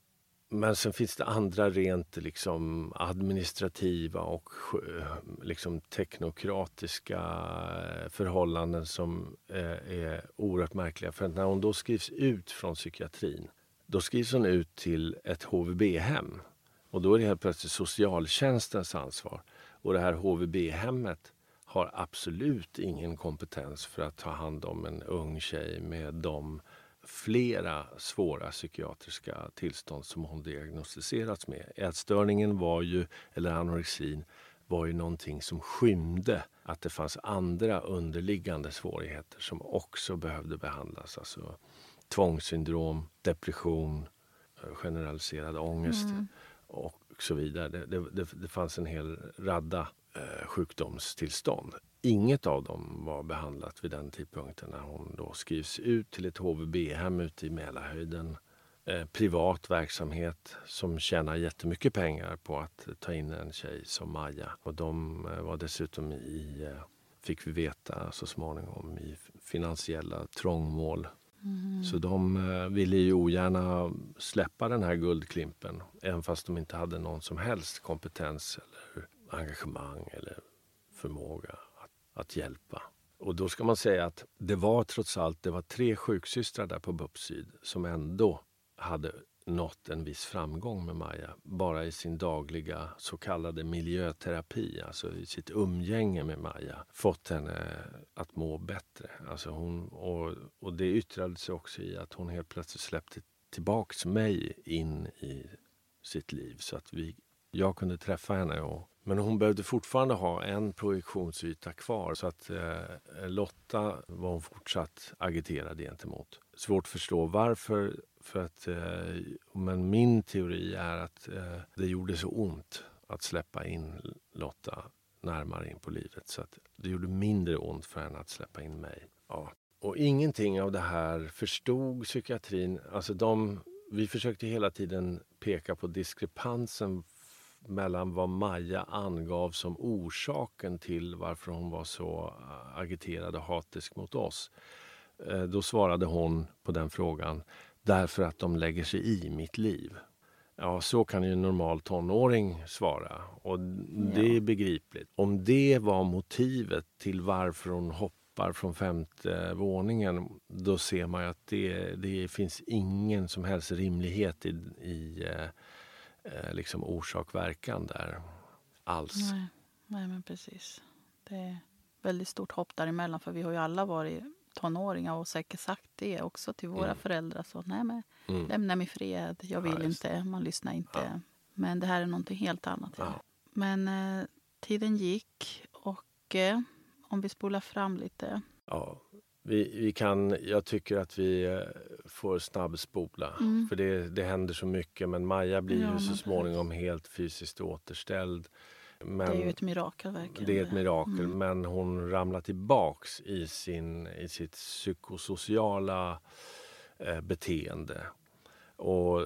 Men sen finns det andra rent liksom administrativa och liksom teknokratiska förhållanden som är oerhört märkliga. För när hon då skrivs ut från psykiatrin, då skrivs hon ut till ett HVB-hem. Och då är det helt plötsligt socialtjänstens ansvar. Och det här HVB-hemmet har absolut ingen kompetens för att ta hand om en ung tjej med de flera svåra psykiatriska tillstånd som hon diagnostiserats med. Ätstörningen var ju, eller anorexin, var ju någonting som skymde att det fanns andra underliggande svårigheter som också behövde behandlas. Alltså tvångssyndrom, depression, generaliserad ångest och så vidare. Det fanns en hel radda sjukdomstillstånd. Inget av dem var behandlat vid den tidpunkten när hon då skrivs ut till ett HVB-hem ute i Mälarhöjden. Privat verksamhet som tjänar jättemycket pengar på att ta in en tjej som Maja. Och de var dessutom fick vi veta så småningom, i finansiella trångmål. Så de ville ju ogärna släppa den här guldklimpen, även fast de inte hade någon som helst kompetens eller engagemang eller förmåga att hjälpa. Och då ska man säga att det var trots allt 3 sjuksystrar där på BUP-syd som ändå hade nått en viss framgång med Maja, bara i sin dagliga så kallade miljöterapi, alltså i sitt umgänge med Maja, fått henne att må bättre. Alltså och det yttrade sig också i att hon helt plötsligt släppte tillbaks mig in i sitt liv, så att jag kunde träffa henne. Men hon behövde fortfarande ha en projektionsyta kvar, så att Lotta var hon fortsatt agiterad gentemot. Svårt att förstå varför, för att men min teori är att det gjorde så ont att släppa in Lotta närmare in på livet, så att det gjorde mindre ont för henne att släppa in mig. Ja. Och ingenting av det här förstod psykiatrin. Alltså vi försökte hela tiden peka på diskrepansen mellan vad Maja angav som orsaken till varför hon var så agiterad och hatisk mot oss. Då svarade hon på den frågan: därför att de lägger sig i mitt liv. Ja, så kan ju en normal tonåring svara, och det är begripligt. Om det var motivet till varför hon hoppar från 5:e våningen, då ser man ju att det finns ingen som helst rimlighet i liksom orsak-verkan där alls. Nej, men precis. Det är väldigt stort hopp däremellan, för vi har ju alla varit tonåringar och säkert sagt det också till våra föräldrar. Så nej, men lämna mig fred, jag vill inte, man lyssnar inte. Ja. Men det här är någonting helt annat. Ja. Men tiden gick, och om vi spolar fram lite. Ja, jag tycker att vi får snabbspola. För det händer så mycket, men Maja blir ju så småningom helt fysiskt återställd. Men det är ju ett mirakel verkligen. Det är ett mirakel, men hon ramlar tillbaks i sitt psykosociala beteende. Och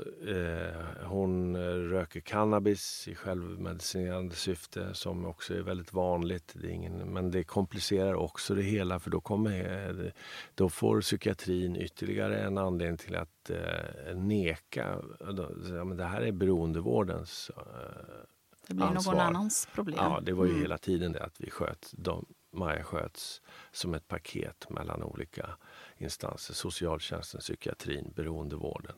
hon röker cannabis i självmedicinerande syfte, som också är väldigt vanligt. Men det komplicerar också det hela, för då får psykiatrin ytterligare en anledning till att neka. Men det här är beroendevårdens det blir ansvar. Någon annans problem. Ja, det var ju hela tiden det att Maja sköts som ett paket mellan olika instanser. Socialtjänsten, psykiatrin, beroendevården.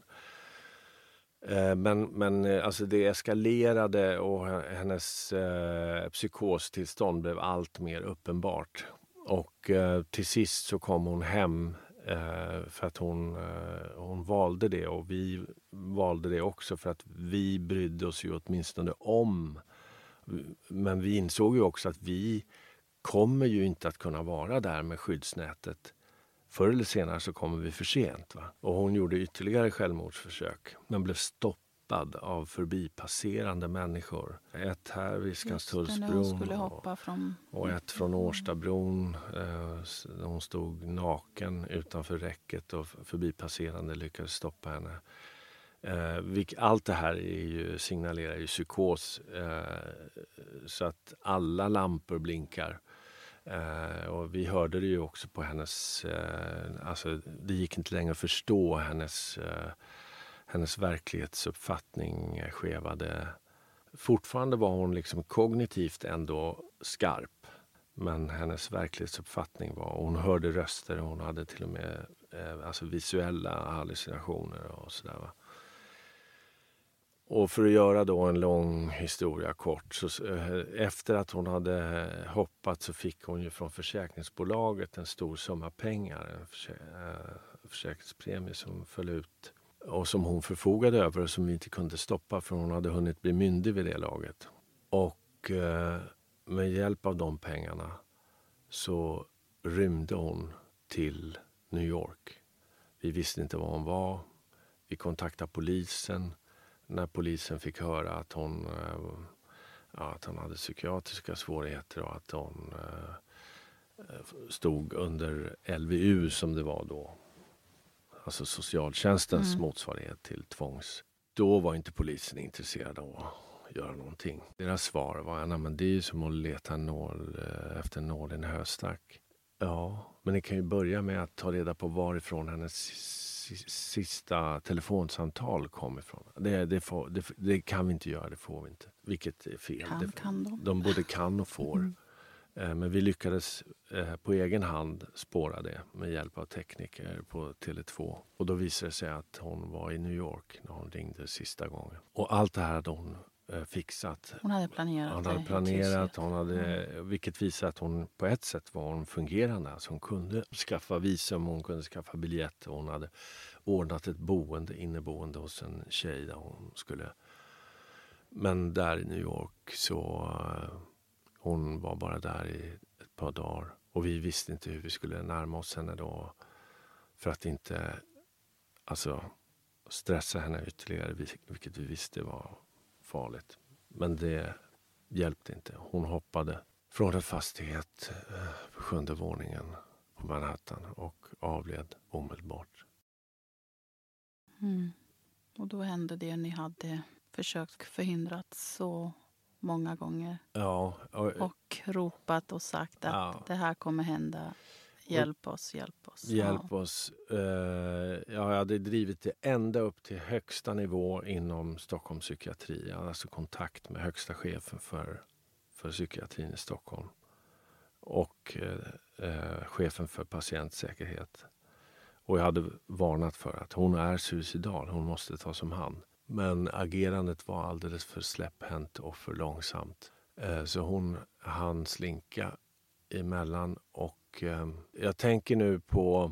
Men alltså det eskalerade, och hennes psykostillstånd blev allt mer uppenbart. Och till sist så kom hon hem för att hon valde det, och vi valde det också för att vi brydde oss ju åtminstone om. Men vi insåg ju också att vi kommer ju inte att kunna vara där med skyddsnätet. Förr eller senare så kommer vi för sent. Va? Och hon gjorde ytterligare självmordsförsök, men blev stoppad av förbipasserande människor. Ett här vid Skanstullsbron och ett från Årstabron. Hon stod naken utanför räcket, och förbipasserande lyckades stoppa henne. Allt det här signalerar ju psykos, så att alla lampor blinkar. Och vi hörde det ju också på hennes, alltså det gick inte längre att förstå hennes hennes verklighetsuppfattning skevade. Fortfarande var hon liksom kognitivt ändå skarp. Men hennes verklighetsuppfattning var, hon hörde röster och hon hade till och med alltså visuella hallucinationer och sådär va. Och för att göra då en lång historia kort, så efter att hon hade hoppat så fick hon ju från försäkringsbolaget en stor summa pengar, en försäkringspremie som föll ut och som hon förfogade över och som vi inte kunde stoppa för hon hade hunnit bli myndig vid det laget. Och med hjälp av de pengarna så rymde hon till New York. Vi visste inte var hon var. Vi kontaktade polisen. När polisen fick höra att hon hade psykiatriska svårigheter och att hon stod under LVU som det var då. Alltså socialtjänstens motsvarighet till tvångs. Då var inte polisen intresserad av att göra någonting. Deras svar var, men det är ju som att leta efter en nål i en höstack. Ja, men ni kan ju börja med att ta reda på varifrån hennes sista telefonsamtal kom ifrån. Det kan vi inte göra, det får vi inte. Vilket är fel. De både kan och får. Men vi lyckades på egen hand spåra det med hjälp av tekniker på Tele2. Och då visade det sig att hon var i New York när hon ringde sista gången. Och allt det här hade hon fixat. Hon hade planerat. Vilket visar att hon på ett sätt var hon fungerande. Alltså hon kunde skaffa visum, hon kunde skaffa biljett. Och hon hade ordnat ett inneboende hos en tjej där hon skulle. Men där i New York så hon var bara där i ett par dagar. Och vi visste inte hur vi skulle närma oss henne då. För att inte stressa henne ytterligare. Vilket vi visste var farligt. Men det hjälpte inte. Hon hoppade från en fastighet på 7:e våningen på Manhattan och avled omedelbart. Och då hände det ni hade försökt förhindra så många gånger. Ja. Och ropat och sagt att det här kommer hända. Hjälp oss. Hjälp oss. Jag hade drivit det ända upp till högsta nivå inom Stockholms psykiatri. Jag hade alltså kontakt med högsta chefen för psykiatrin i Stockholm. Och chefen för patientsäkerhet. Och jag hade varnat för att hon är suicidal. Hon måste tas om hand. Men agerandet var alldeles för släpphänt och för långsamt. Så hon hann slinka emellan och jag tänker nu på,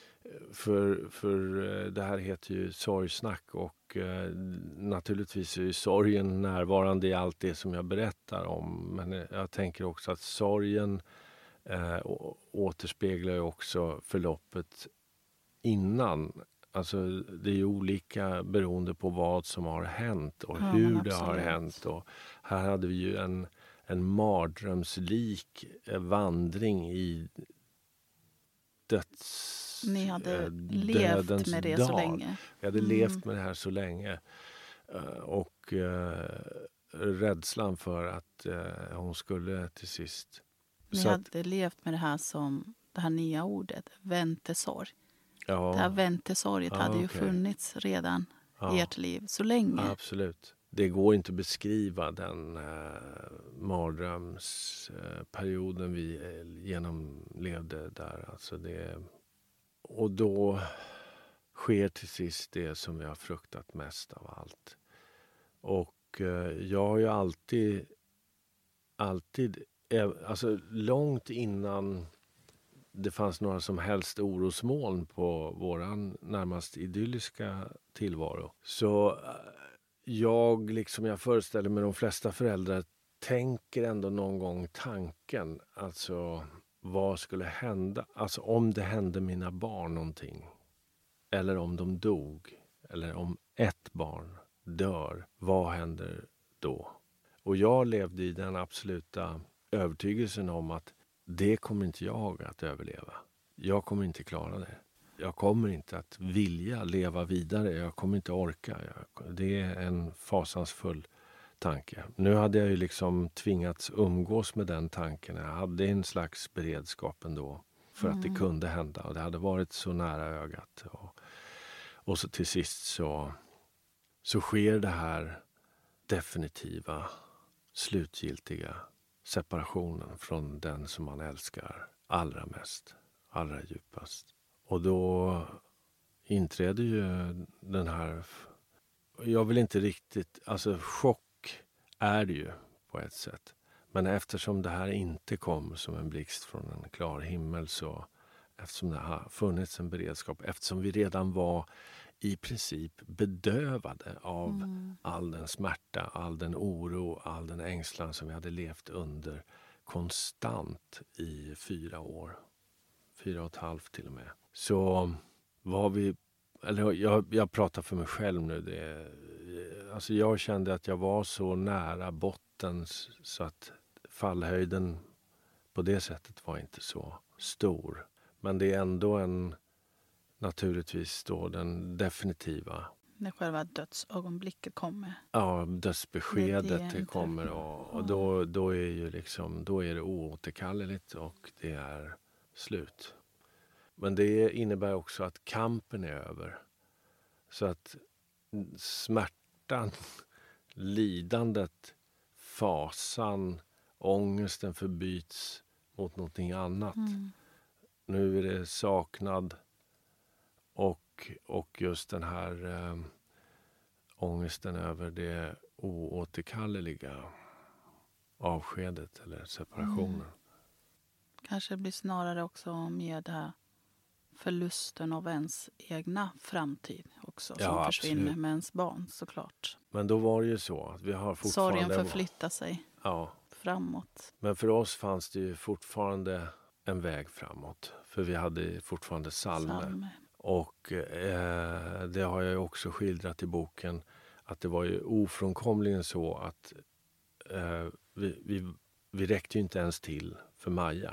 för det här heter ju sorgsnack och naturligtvis är ju sorgen närvarande i allt det som jag berättar om. Men jag tänker också att sorgen återspeglar ju också förloppet innan. Alltså det är ju olika beroende på vad som har hänt och hur det har hänt. Och här hade vi ju en mardrömslik vandring i Ni hade levt med det så länge. Vi hade levt med det här så länge. Och rädslan för att hon skulle till sist. Ni hade levt med det här som det här nya ordet, väntesorg. Ja. Det här väntesorget hade ju funnits redan i ert liv så länge. Absolut. Det går inte att beskriva den mardrömsperioden vi genomlevde där. Alltså och då sker till sist det som vi har fruktat mest av allt. Och jag har ju alltid, alltså långt innan det fanns några som helst orosmoln på våran närmast idylliska tillvaro. Så jag föreställer mig de flesta föräldrar tänker ändå någon gång tanken. Alltså vad skulle hända? Alltså om det hände mina barn någonting. Eller om de dog. Eller om ett barn dör. Vad händer då? Och jag levde i den absoluta övertygelsen om att det kommer inte jag att överleva. Jag kommer inte klara det. Jag kommer inte att vilja leva vidare. Jag kommer inte orka. Det är en fasansfull tanke. Nu hade jag ju tvingats umgås med den tanken. Jag hade en slags beredskap ändå för att det kunde hända. Och det hade varit så nära ögat. Och så till sist så så sker det här definitiva, slutgiltiga separationen från den som man älskar allra mest, allra djupast. Och då inträder ju den här, jag vill inte riktigt, alltså chock är det ju på ett sätt. Men eftersom det här inte kom som en blixt från en klar himmel, så eftersom det har funnits en beredskap, eftersom vi redan var i princip bedövade av all den smärta, all den oro, all den ängslan som vi hade levt under konstant i 4 år. 4,5 till och med. Så var vi, eller jag pratar för mig själv nu, alltså jag kände att jag var så nära botten så att fallhöjden på det sättet var inte så stor. Men det är ändå naturligtvis då den definitiva. När själva dödsögonblicket kommer. Ja, dödsbeskedet kommer och då är ju liksom, då är det oåterkalleligt och det är slut. Men det innebär också att kampen är över. Så att smärtan, lidandet, fasan, ångesten förbyts mot någonting annat. Nu är det saknad och just den här ångesten över det oåterkalleliga avskedet eller separationen. Kanske blir snarare också med det här förlusten av ens egna framtid också, som försvinner absolut. med ens barn, såklart. Men då var det ju så att vi har fortfarande... Sorgen förflyttar sig framåt. Men för oss fanns det ju fortfarande en väg framåt. För vi hade fortfarande Salme. Och det har jag ju också skildrat i boken, att det var ju ofrånkomligen så att vi räckte ju inte ens till för Maja.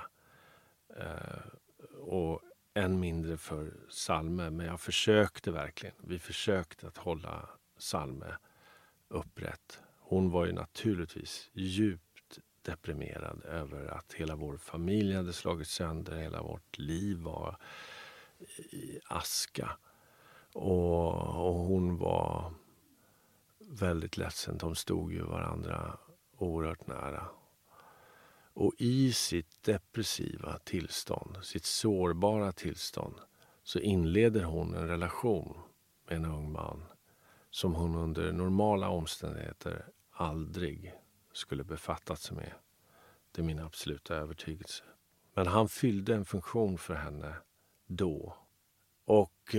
Och än mindre för Salme. Men jag försökte verkligen. Vi försökte att hålla Salme upprätt. Hon var ju naturligtvis djupt deprimerad över att hela vår familj hade slagit sönder. Hela vårt liv var i aska. Och hon var väldigt ledsen. De stod ju varandra oerhört nära. Och i sitt depressiva tillstånd, sitt sårbara tillstånd, så inleder hon en relation med en ung man som hon under normala omständigheter aldrig skulle befattat sig med. Det är min absoluta övertygelse. Men han fyllde en funktion för henne då. Och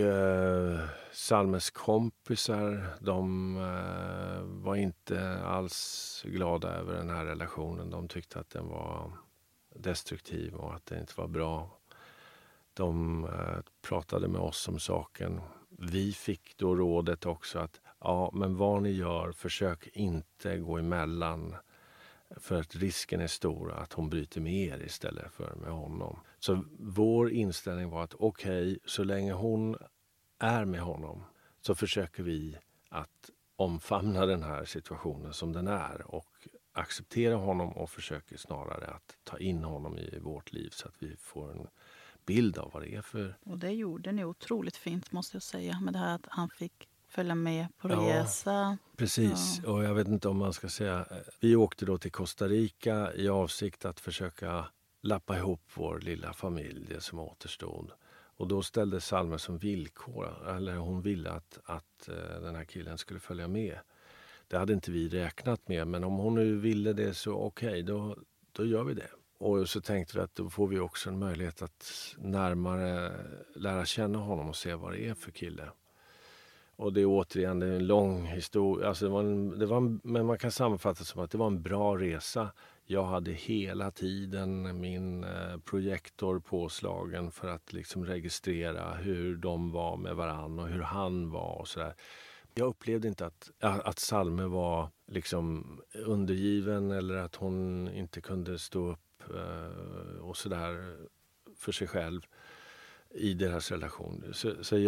Salmes kompisar, de var inte alls glada över den här relationen. De tyckte att den var destruktiv och att det inte var bra. De pratade med oss om saken. Vi fick då rådet också att men vad ni gör, försök inte gå emellan. För att risken är stor att hon bryter med er istället för med honom. Så vår inställning var att okej, så länge hon är med honom så försöker vi att omfamna den här situationen som den är. Och acceptera honom och försöker snarare att ta in honom i vårt liv så att vi får en bild av vad det är för... Och det gjorde ni otroligt fint, måste jag säga. Med det här att han fick följa med på resa. Precis, och jag vet inte om man ska säga... Vi åkte då till Costa Rica i avsikt att försöka lappa ihop vår lilla familj, det som återstod. Och då ställde Salme som villkor, eller hon ville att den här killen skulle följa med. Det hade inte vi räknat med, men om hon nu ville det så okej, då gör vi det. Och så tänkte vi att då får vi också en möjlighet att närmare lära känna honom och se vad det är för kille. Och det är återigen en lång historia. Alltså men man kan sammanfatta som att det var en bra resa. Jag hade hela tiden min projektor påslagen för att liksom registrera hur de var med varann och hur han var och sådär. Jag upplevde inte att Salme var liksom undergiven eller att hon inte kunde stå upp och sådär för sig själv i deras relation. Så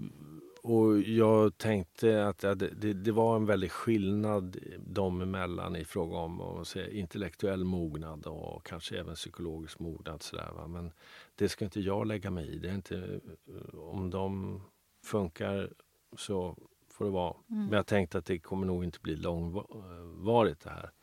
jag tänkte att det var en väldig skillnad dem emellan i fråga om intellektuell mognad och kanske även psykologisk mognad. Sådär, va? Men det ska inte jag lägga mig i. Det är inte, om de funkar så får det vara. Men jag tänkte att det kommer nog inte bli långvarigt det här.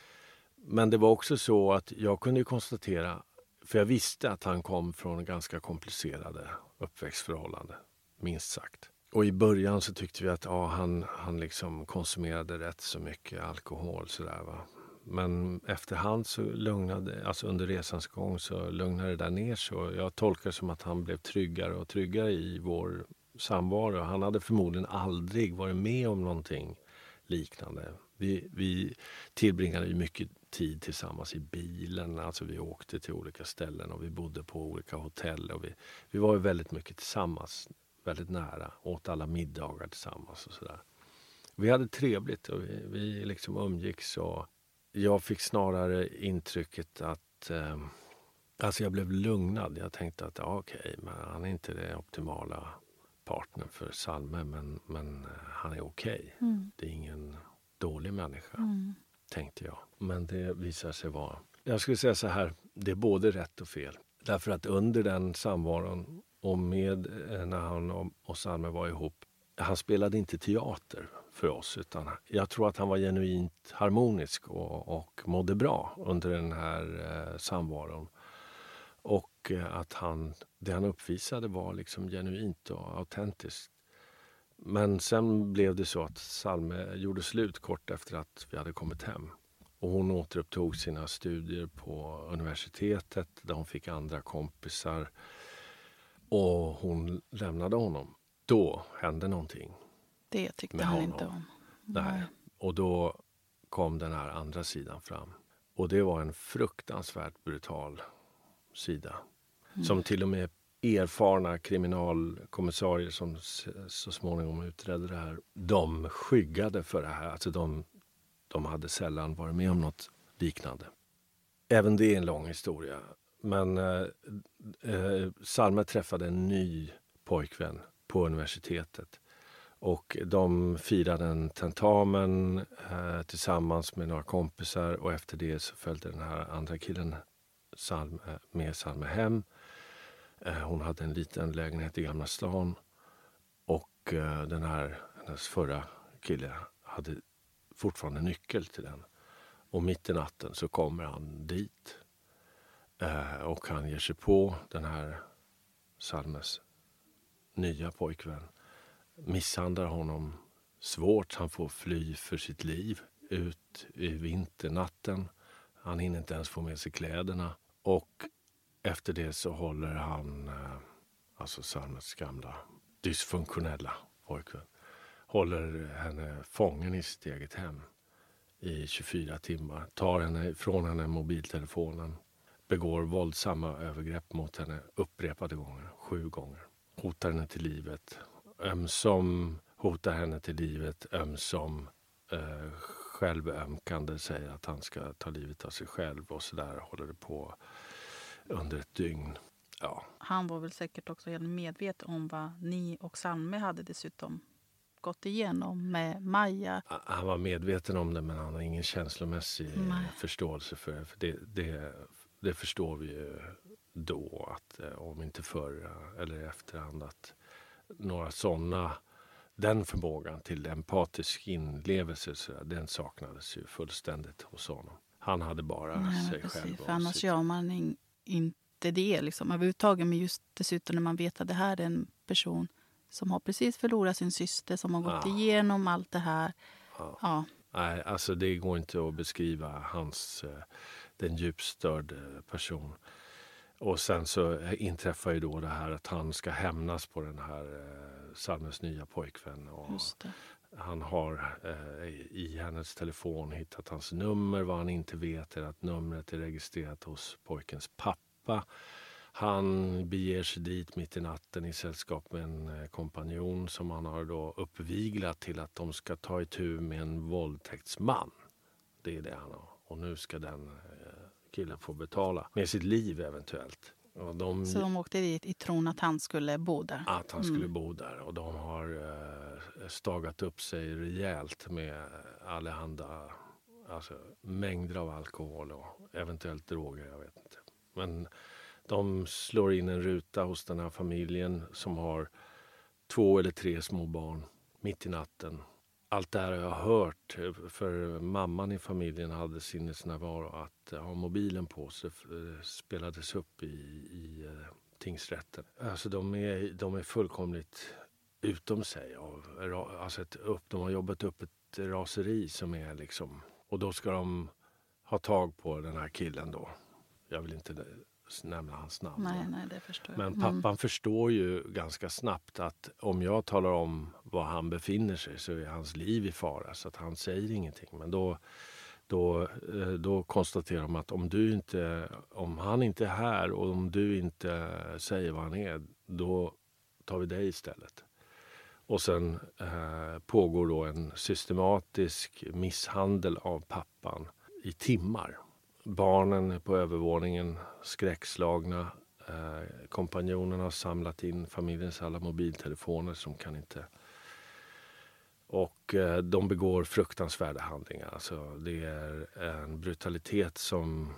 Men det var också så att jag kunde ju konstatera, för jag visste att han kom från ganska komplicerade uppväxtförhållanden, minst sagt. Och i början så tyckte vi att han liksom konsumerade rätt så mycket alkohol sådär va. Men efterhand så alltså under resans gång så lugnade det där ner så. Jag tolkar det som att han blev tryggare och tryggare i vår samvaro. Han hade förmodligen aldrig varit med om någonting liknande. Vi tillbringade ju mycket tid tillsammans i bilen. Alltså vi åkte till olika ställen och vi bodde på olika hotell. Och vi var ju väldigt mycket tillsammans, väldigt nära. Åt alla middagar tillsammans och sådär. Vi hade trevligt och vi liksom umgicks och jag fick snarare intrycket att alltså jag blev lugnad. Jag tänkte att okej, men han är inte det optimala partner för Salme, men han är okej. Det är ingen dålig människa, tänkte jag. Men det visar sig vara. Jag skulle säga så här, det är både rätt och fel. Därför att under den samvaron och med när han och Salme var ihop, han spelade inte teater för oss, utan jag tror att han var genuint harmonisk och mådde bra under den här samvaron. Och att det han uppvisade var liksom genuint och autentiskt. Men sen blev det så att Salme gjorde slut kort efter att vi hade kommit hem. Och hon återupptog sina studier på universitetet där hon fick andra kompisar. Och hon lämnade honom. Då hände någonting. Det tyckte han inte om. Nej. Och då kom den här andra sidan fram. Och det var en fruktansvärt brutal sida. Som till och med erfarna kriminalkommissarier som så småningom utredde det här, de skyggade för det här. Alltså de hade sällan varit med om något liknande. Även det är en lång historia. Men Salme träffade en ny pojkvän på universitetet. Och de firade en tentamen tillsammans med några kompisar. Och efter det så följde den här andra killen med Salme hem. Hon hade en liten lägenhet i Gamla stan. Och hennes förra kille hade fortfarande nyckel till den. Och mitt i natten så kommer han dit. Och han ger sig på den här Salmes nya pojkvän. Misshandlar honom svårt. Han får fly för sitt liv ut i vinternatten. Han hinner inte ens få med sig kläderna. Och efter det så håller han, alltså Salmes gamla dysfunktionella pojkvän, håller henne fången i sitt eget hem i 24 timmar. Tar henne från henne mobiltelefonen. Begår våldsamma övergrepp mot henne upprepade gånger, 7 gånger. Hotar henne till livet. Ömsom hotar henne till livet, ömsom självömkande säger att han ska ta livet av sig själv och sådär håller det på under ett dygn. Ja. Han var väl säkert också helt medveten om vad ni och Salme hade dessutom gått igenom med Maja. Han var medveten om det, men han har ingen känslomässig förståelse för det. För det förstår vi ju då, att om inte förr eller efterhand, att några sådana, den förmågan till empatisk inlevelse, så den saknades ju fullständigt hos honom. Han hade bara sig själv. För annars gör man inte det liksom överhuvudtaget, men just dessutom när man vet att det här är en person som har precis förlorat sin syster, som har gått igenom allt det här. Ja. Nej, alltså det går inte att beskriva den djupstörd person. Och sen så inträffar ju då det här att han ska hämnas på den här Salmes nya pojkvän. Och han har i hennes telefon hittat hans nummer. Vad han inte vet är att numret är registrerat hos pojkens pappa. Han beger sig dit mitt i natten i sällskap med en kompanjon som han har då uppviglat till att de ska ta itu med en våldtäktsman. Det är det han har. Och nu ska den killen få betala med sitt liv eventuellt. Och så de åkte dit i tron att han skulle bo där? Att han skulle bo där. Och de har stagat upp sig rejält med allehanda, alltså mängder av alkohol och eventuellt droger, jag vet inte. Men de slår in en ruta hos den här familjen som har 2 eller 3 små barn. mitt i natten. Allt det här har jag hört, för mamman i familjen hade sinnesnärvaro att ha mobilen på sig. Det spelades upp i tingsrätten. Alltså de är fullkomligt utom sig. De har jobbat upp ett raseri som är liksom... Och då ska de ha tag på den här killen då. Jag vill inte nämna hans namn. Nej, det förstår jag. Men pappan förstår ju ganska snabbt att om jag talar om var han befinner sig så är hans liv i fara. Så att han säger ingenting. Men då konstaterar de att om han inte är här och om du inte säger vad han är, då tar vi dig istället. Och sen pågår då en systematisk misshandel av pappan i timmar. Barnen på övervåningen skräckslagna. Kompanjonerna har samlat in familjens alla mobiltelefoner som kan inte... Och de begår fruktansvärda handlingar. Alltså, det är en brutalitet som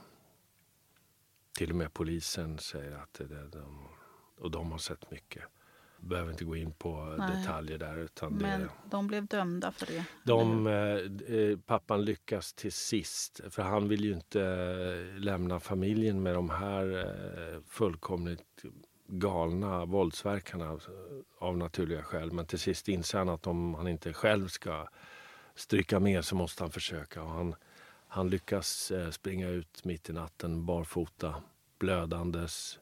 till och med polisen säger att och de har sett mycket. Behöver inte gå in på detaljer där. Men de blev dömda för det? Pappan lyckas till sist. För han vill ju inte lämna familjen med de här fullkomligt galna våldsverkarna av naturliga skäl. Men till sist inser han att om han inte själv ska stryka med så måste han försöka. Och han lyckas springa ut mitt i natten barfota, blödandes,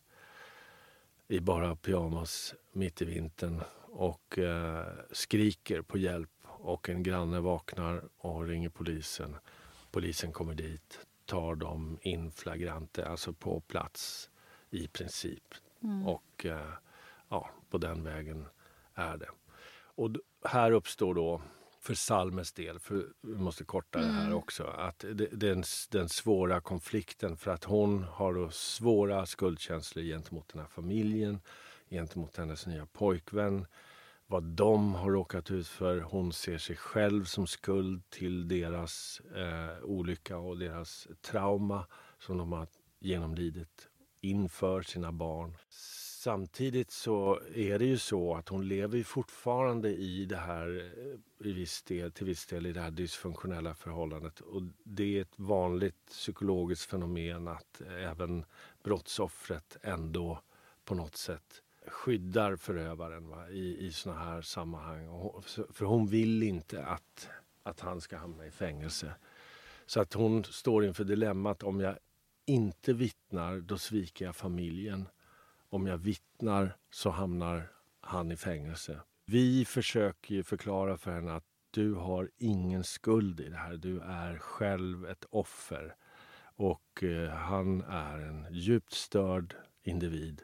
i bara pyjamas mitt i vintern och skriker på hjälp. Och en granne vaknar och ringer polisen. Polisen kommer dit, tar dem in flagrante, alltså på plats i princip. Och på den vägen är det. Och här uppstår då för Salmes del, för vi måste korta det här också, att den svåra konflikten, för att hon har då svåra skuldkänslor gentemot den här familjen, gentemot hennes nya pojkvän, vad de har råkat ut för. Hon ser sig själv som skuld till deras olycka och deras trauma som de har genomlidit inför sina barn. Samtidigt så är det ju så att hon lever fortfarande i det här till viss del i det här dysfunktionella förhållandet. Och det är ett vanligt psykologiskt fenomen att även brottsoffret ändå på något sätt skyddar förövaren i såna här sammanhang. För hon vill inte att han ska hamna i fängelse. Så att hon står inför dilemmat: om jag inte vittnar, då sviker jag familjen. Om jag vittnar så hamnar han i fängelse. Vi försöker ju förklara för henne att du har ingen skuld i det här. Du är själv ett offer. Och han är en djupt störd individ.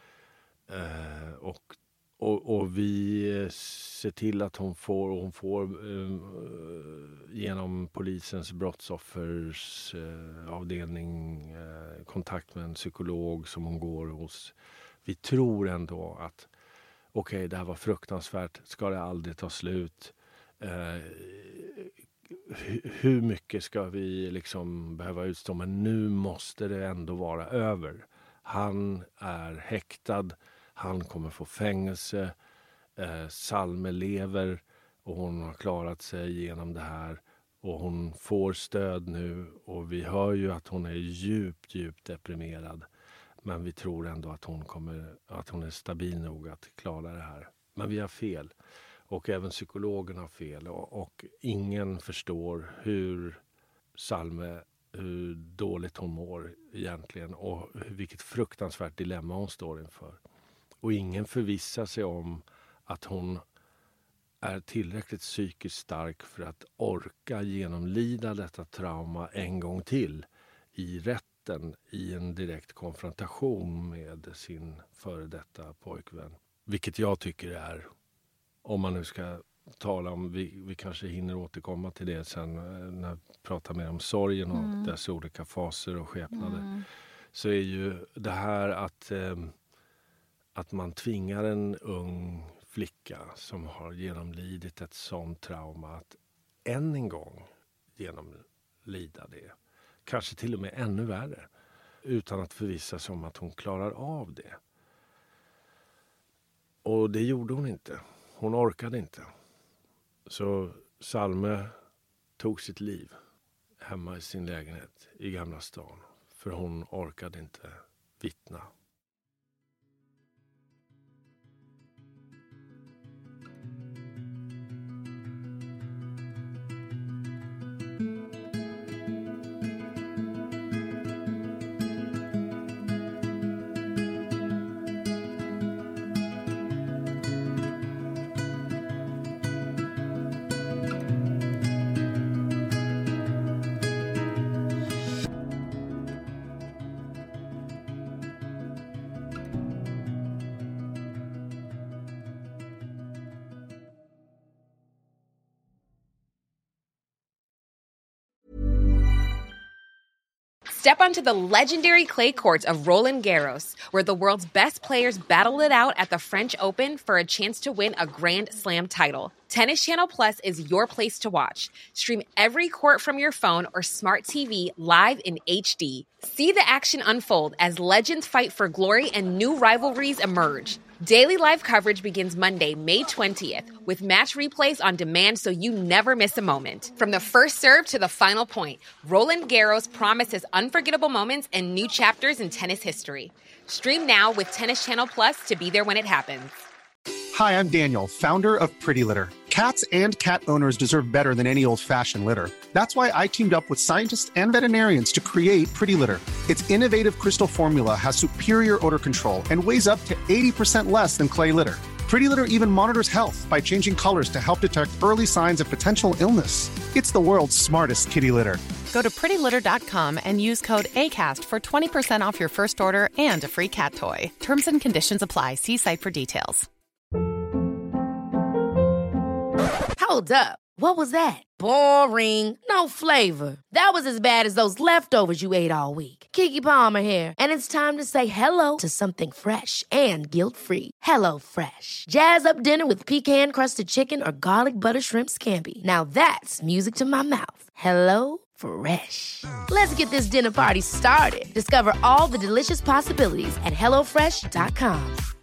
Och vi ser till att hon får genom polisens brottsoffers avdelning kontakt med en psykolog som hon går hos. Vi tror ändå att det här var fruktansvärt, ska det aldrig ta slut? Hur mycket ska vi liksom behöva utstå? Men nu måste det ändå vara över. Han är häktad. Han kommer få fängelse. Salme lever och hon har klarat sig genom det här. Och hon får stöd nu och vi hör ju att hon är djupt deprimerad. Men vi tror ändå att hon är stabil nog att klara det här. Men vi har fel. Och även psykologen har fel. Och ingen förstår hur dåligt hon mår egentligen. Och vilket fruktansvärt dilemma hon står inför. Och ingen förvissar sig om att hon är tillräckligt psykiskt stark för att orka genomlida detta trauma en gång till i rätten, i en direkt konfrontation med sin före detta pojkvän. Vilket jag tycker är, om man nu ska tala om, vi kanske hinner återkomma till det sen när vi pratar mer om sorgen och dess olika faser och skepnader. Så är ju det här att man tvingar en ung flicka som har genomlidit ett sånt trauma att än en gång genomlida det. Kanske till och med ännu värre. Utan att förvissa sig om att hon klarar av det. Och det gjorde hon inte. Hon orkade inte. Så Salme tog sitt liv hemma i sin lägenhet i Gamla stan. För hon orkade inte vittna. Step onto the legendary clay courts of Roland Garros, where the world's best players battle it out at the French Open for a chance to win a Grand Slam title. Tennis Channel Plus is your place to watch. Stream every court from your phone or smart TV live in HD. See the action unfold as legends fight for glory and new rivalries emerge. Daily live coverage begins Monday, May 20th, with match replays on demand so you never miss a moment. From the first serve to the final point, Roland Garros promises unforgettable moments and new chapters in tennis history. Stream now with Tennis Channel Plus to be there when it happens. Hi, I'm Daniel, founder of Pretty Litter. Cats and cat owners deserve better than any old-fashioned litter. That's why I teamed up with scientists and veterinarians to create Pretty Litter. Its innovative crystal formula has superior odor control and weighs up to 80% less than clay litter. Pretty Litter even monitors health by changing colors to help detect early signs of potential illness. It's the world's smartest kitty litter. Go to prettylitter.com and use code ACAST for 20% off your first order and a free cat toy. Terms and conditions apply. See site for details. Hold up. What was that? Boring. No flavor. That was as bad as those leftovers you ate all week. Keke Palmer here, and it's time to say hello to something fresh and guilt-free. Hello Fresh. Jazz up dinner with pecan-crusted chicken or garlic butter shrimp scampi. Now that's music to my mouth. Hello Fresh. Let's get this dinner party started. Discover all the delicious possibilities at HelloFresh.com.